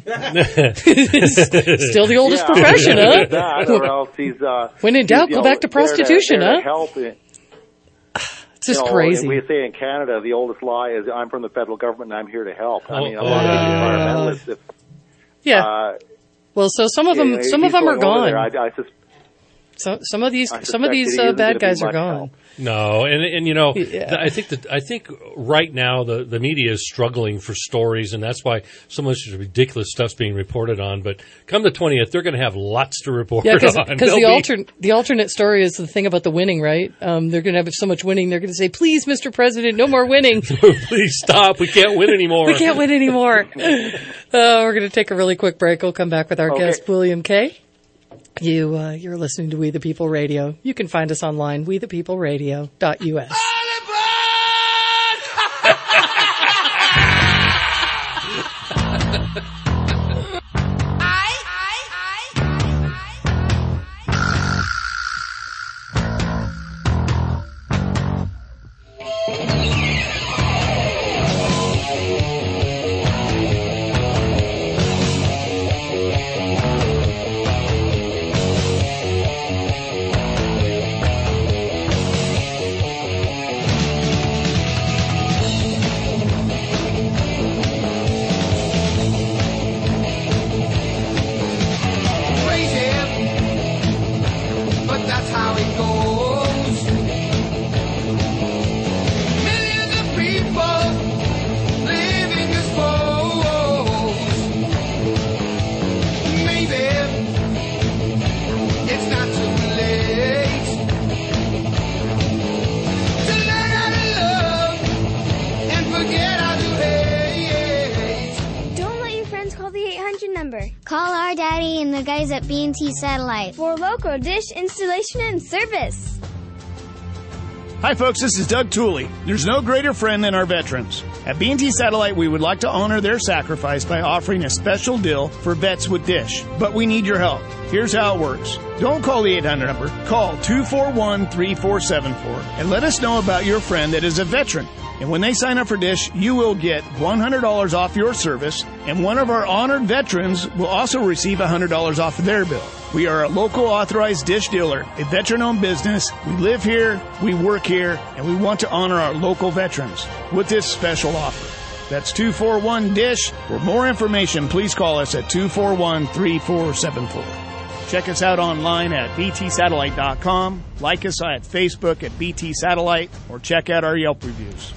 Speaker 6: the oldest profession, huh?
Speaker 7: That, or else he's,
Speaker 6: when in doubt, go back to prostitution,
Speaker 7: there to
Speaker 6: huh?
Speaker 7: Help
Speaker 6: it's just crazy.
Speaker 7: We say in Canada, the oldest lie is, I'm from the federal government and I'm here to help. I mean, a lot of these environmentalists.
Speaker 6: Well, so some of them are gone. Some of these bad guys are gone.
Speaker 7: Help.
Speaker 8: No, I think right now the media is struggling for stories, and that's why so much ridiculous stuff's being reported on. But come the 20th, they're going to have lots to report on.
Speaker 6: Because the alternate story is the thing about the winning, right? They're going to have so much winning, they're going to say, "Please, Mr. President, no more winning.
Speaker 8: Please stop. We can't win anymore.
Speaker 6: We can't win anymore." We're going to take a really quick break. We'll come back with our guest, William Kay. You're listening to We the People Radio. You can find us online, wethepeopleradio.us.
Speaker 17: Call our daddy and the guys at B&T Satellite for local dish installation and service.
Speaker 18: Hi folks, this is Doug Tooley. There's no greater friend than our veterans. At B&T Satellite, we would like to honor their sacrifice by offering a special deal for vets with Dish. But we need your help. Here's how it works. Don't call the 800 number. Call 241-3474 and let us know about your friend that is a veteran. And when they sign up for Dish, you will get $100 off your service, and one of our honored veterans will also receive $100 off of their bill. We are a local authorized Dish dealer, a veteran-owned business. We live here, we work here, and we want to honor our local veterans with this special offer. That's 241-DISH. For more information, please call us at 241-3474. Check us out online at btsatellite.com, like us at Facebook at BT Satellite, or check out our Yelp reviews.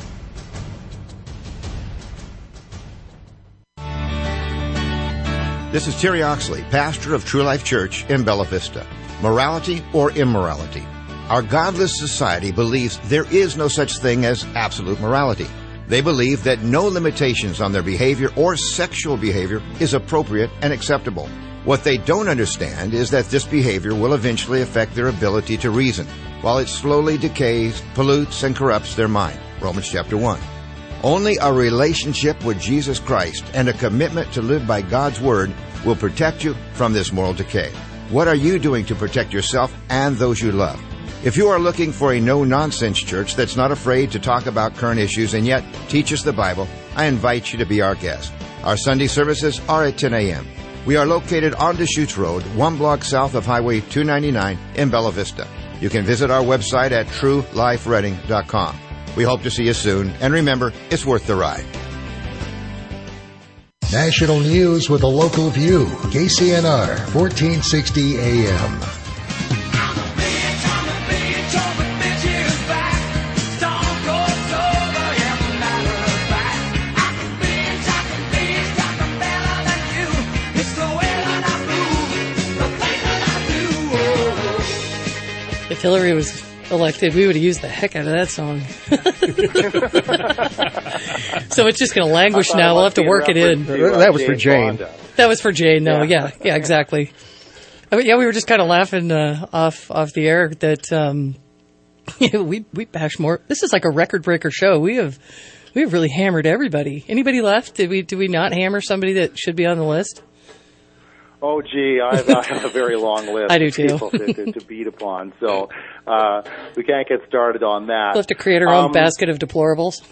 Speaker 19: This is Terry Oxley, pastor of True Life Church in Bella Vista. Morality or immorality? Our godless society believes there is no such thing as absolute morality. They believe that no limitations on their behavior or sexual behavior is appropriate and acceptable. What they don't understand is that this behavior will eventually affect their ability to reason, while it slowly decays, pollutes, and corrupts their mind. Romans chapter 1. Only a relationship with Jesus Christ and a commitment to live by God's Word will protect you from this moral decay. What are you doing to protect yourself and those you love? If you are looking for a no-nonsense church that's not afraid to talk about current issues and yet teaches the Bible, I invite you to be our guest. Our Sunday services are at 10 a.m. We are located on Deschutes Road, 1 block south of Highway 299 in Bella Vista. You can visit our website at truelifereading.com. We hope to see you soon, and remember, it's worth the ride.
Speaker 14: National news with a local view. KCNR, 1460 AM.
Speaker 6: If Hillary was elected, we would have used the heck out of that song. So it's just going to languish now. We'll have to work it in.
Speaker 10: That was for Jane.
Speaker 6: That was for Jane, though. Yeah, exactly. I mean, we were just kind of laughing off the air that we bash more. This is like a record breaker show. We have really hammered everybody. Anybody left? Did we not hammer somebody that should be on the list?
Speaker 7: Oh, gee, I have a very long list
Speaker 6: I do
Speaker 7: of
Speaker 6: too.
Speaker 7: people to beat upon, so we can't get started on that.
Speaker 6: We'll have to create our own basket of deplorables.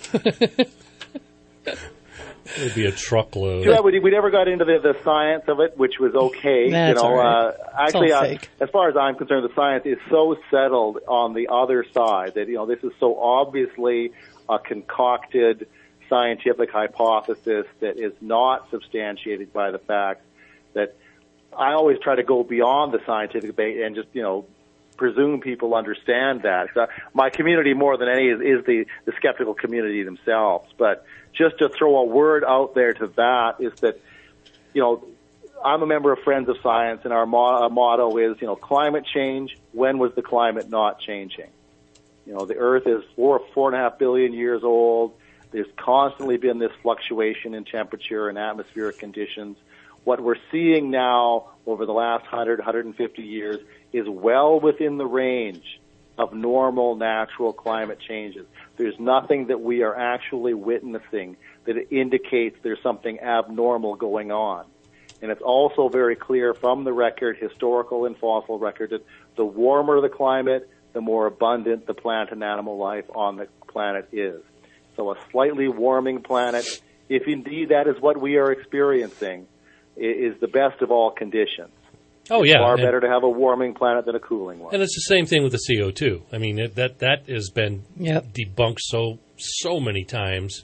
Speaker 8: It would be a truckload.
Speaker 7: Yeah, we never got into the science of it, which was okay.
Speaker 6: That's all right.
Speaker 7: Actually,
Speaker 6: fake.
Speaker 7: as far as I'm concerned, the science is so settled on the other side that this is so obviously a concocted scientific hypothesis that is not substantiated by the facts. That I always try to go beyond the scientific debate and just presume people understand that. So my community, more than any, is the skeptical community themselves. But just to throw a word out there to that is that, I'm a member of Friends of Science, and our motto is, climate change. When was the climate not changing? The Earth is 4.5 billion years old. There's constantly been this fluctuation in temperature and atmospheric conditions. What we're seeing now over the last 100, 150 years is well within the range of normal natural climate changes. There's nothing that we are actually witnessing that indicates there's something abnormal going on. And it's also very clear from the record, historical and fossil record, that the warmer the climate, the more abundant the plant and animal life on the planet is. So a slightly warming planet, if indeed that is what we are experiencing, is the best of all conditions.
Speaker 8: Oh, yeah.
Speaker 7: It's far better to have a warming planet than a cooling one.
Speaker 8: And it's the same thing with the CO2. I mean, that has been debunked so many times.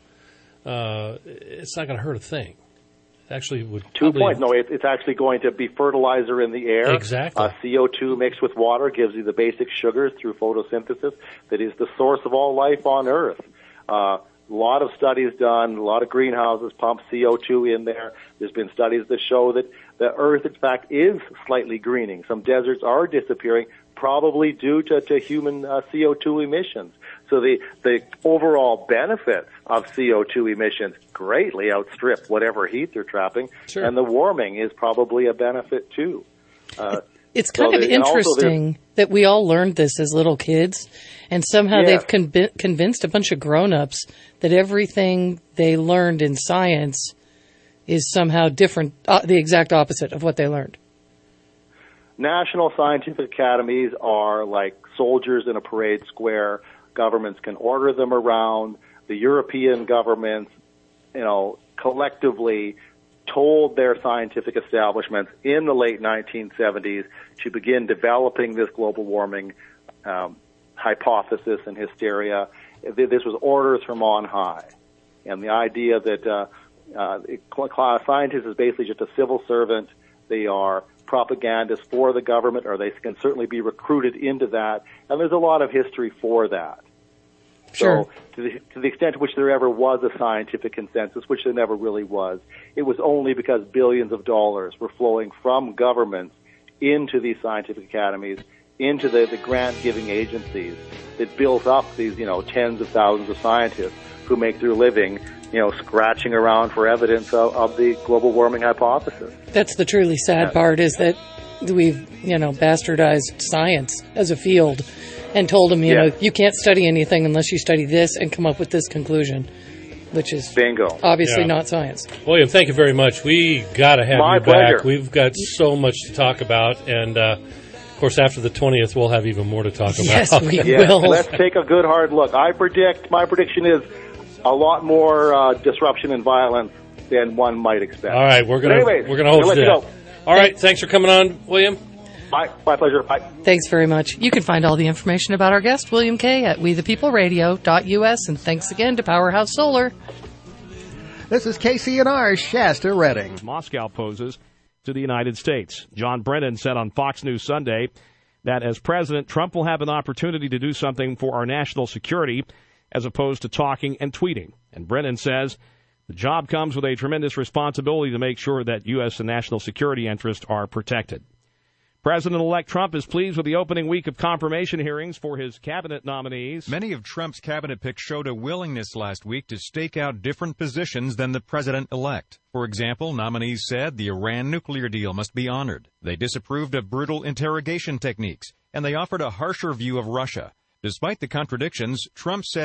Speaker 8: It's not going to hurt a thing. It actually would.
Speaker 7: 2 points. No, it's actually going to be fertilizer in the air.
Speaker 8: Exactly.
Speaker 7: CO2 mixed with water gives you the basic sugars through photosynthesis that is the source of all life on Earth. A lot of studies done, a lot of greenhouses pump CO2 in there. There's been studies that show that the Earth, in fact, is slightly greening. Some deserts are disappearing, probably due to human CO2 emissions. So the overall benefits of CO2 emissions greatly outstrip whatever heat they're trapping, and the warming is probably a benefit too.
Speaker 6: It's kind of interesting that we all learned this as little kids, and somehow they've convinced a bunch of grown-ups that everything they learned in science is somehow different, the exact opposite of what they learned.
Speaker 7: National scientific academies are like soldiers in a parade square. Governments can order them around. The European governments, collectively told their scientific establishments in the late 1970s to begin developing this global warming hypothesis and hysteria. This was orders from on high. And the idea that scientist is basically just a civil servant. They are propagandists for the government, or they can certainly be recruited into that. And there's a lot of history for that.
Speaker 6: Sure.
Speaker 7: So to the extent to which there ever was a scientific consensus, which there never really was, it was only because billions of dollars were flowing from governments into these scientific academies, into the grant-giving agencies that built up these, tens of thousands of scientists who make their living, scratching around for evidence of the global warming hypothesis.
Speaker 6: That's the truly sad part, is that we've, bastardized science as a field and told them, you can't study anything unless you study this and come up with this conclusion, which is
Speaker 7: bingo.
Speaker 6: Obviously not science.
Speaker 8: William, thank you very much. We got to have
Speaker 7: My
Speaker 8: you
Speaker 7: pleasure.
Speaker 8: back. We've got so much to talk about, and of course, after the 20th, we'll have even more to talk about.
Speaker 6: Yes, we will.
Speaker 7: Let's take a good hard look. My prediction is a lot more disruption and violence than one might expect.
Speaker 8: All right, we're gonna hold you to that. All right. Thanks for coming on, William.
Speaker 7: My pleasure. Bye.
Speaker 6: Thanks very much. You can find all the information about our guest, William Kay, at wethepeopleradio.us. And thanks again to Powerhouse Solar.
Speaker 10: This is KCNR Shasta Redding.
Speaker 3: Moscow poses to the United States. John Brennan said on Fox News Sunday that as president, Trump will have an opportunity to do something for our national security as opposed to talking and tweeting. And Brennan says the job comes with a tremendous responsibility to make sure that U.S. and national security interests are protected. President-elect Trump is pleased with the opening week of confirmation hearings for his cabinet nominees.
Speaker 4: Many of Trump's cabinet picks showed a willingness last week to stake out different positions than the president-elect. For example, nominees said the Iran nuclear deal must be honored. They disapproved of brutal interrogation techniques, and they offered a harsher view of Russia. Despite the contradictions, Trump said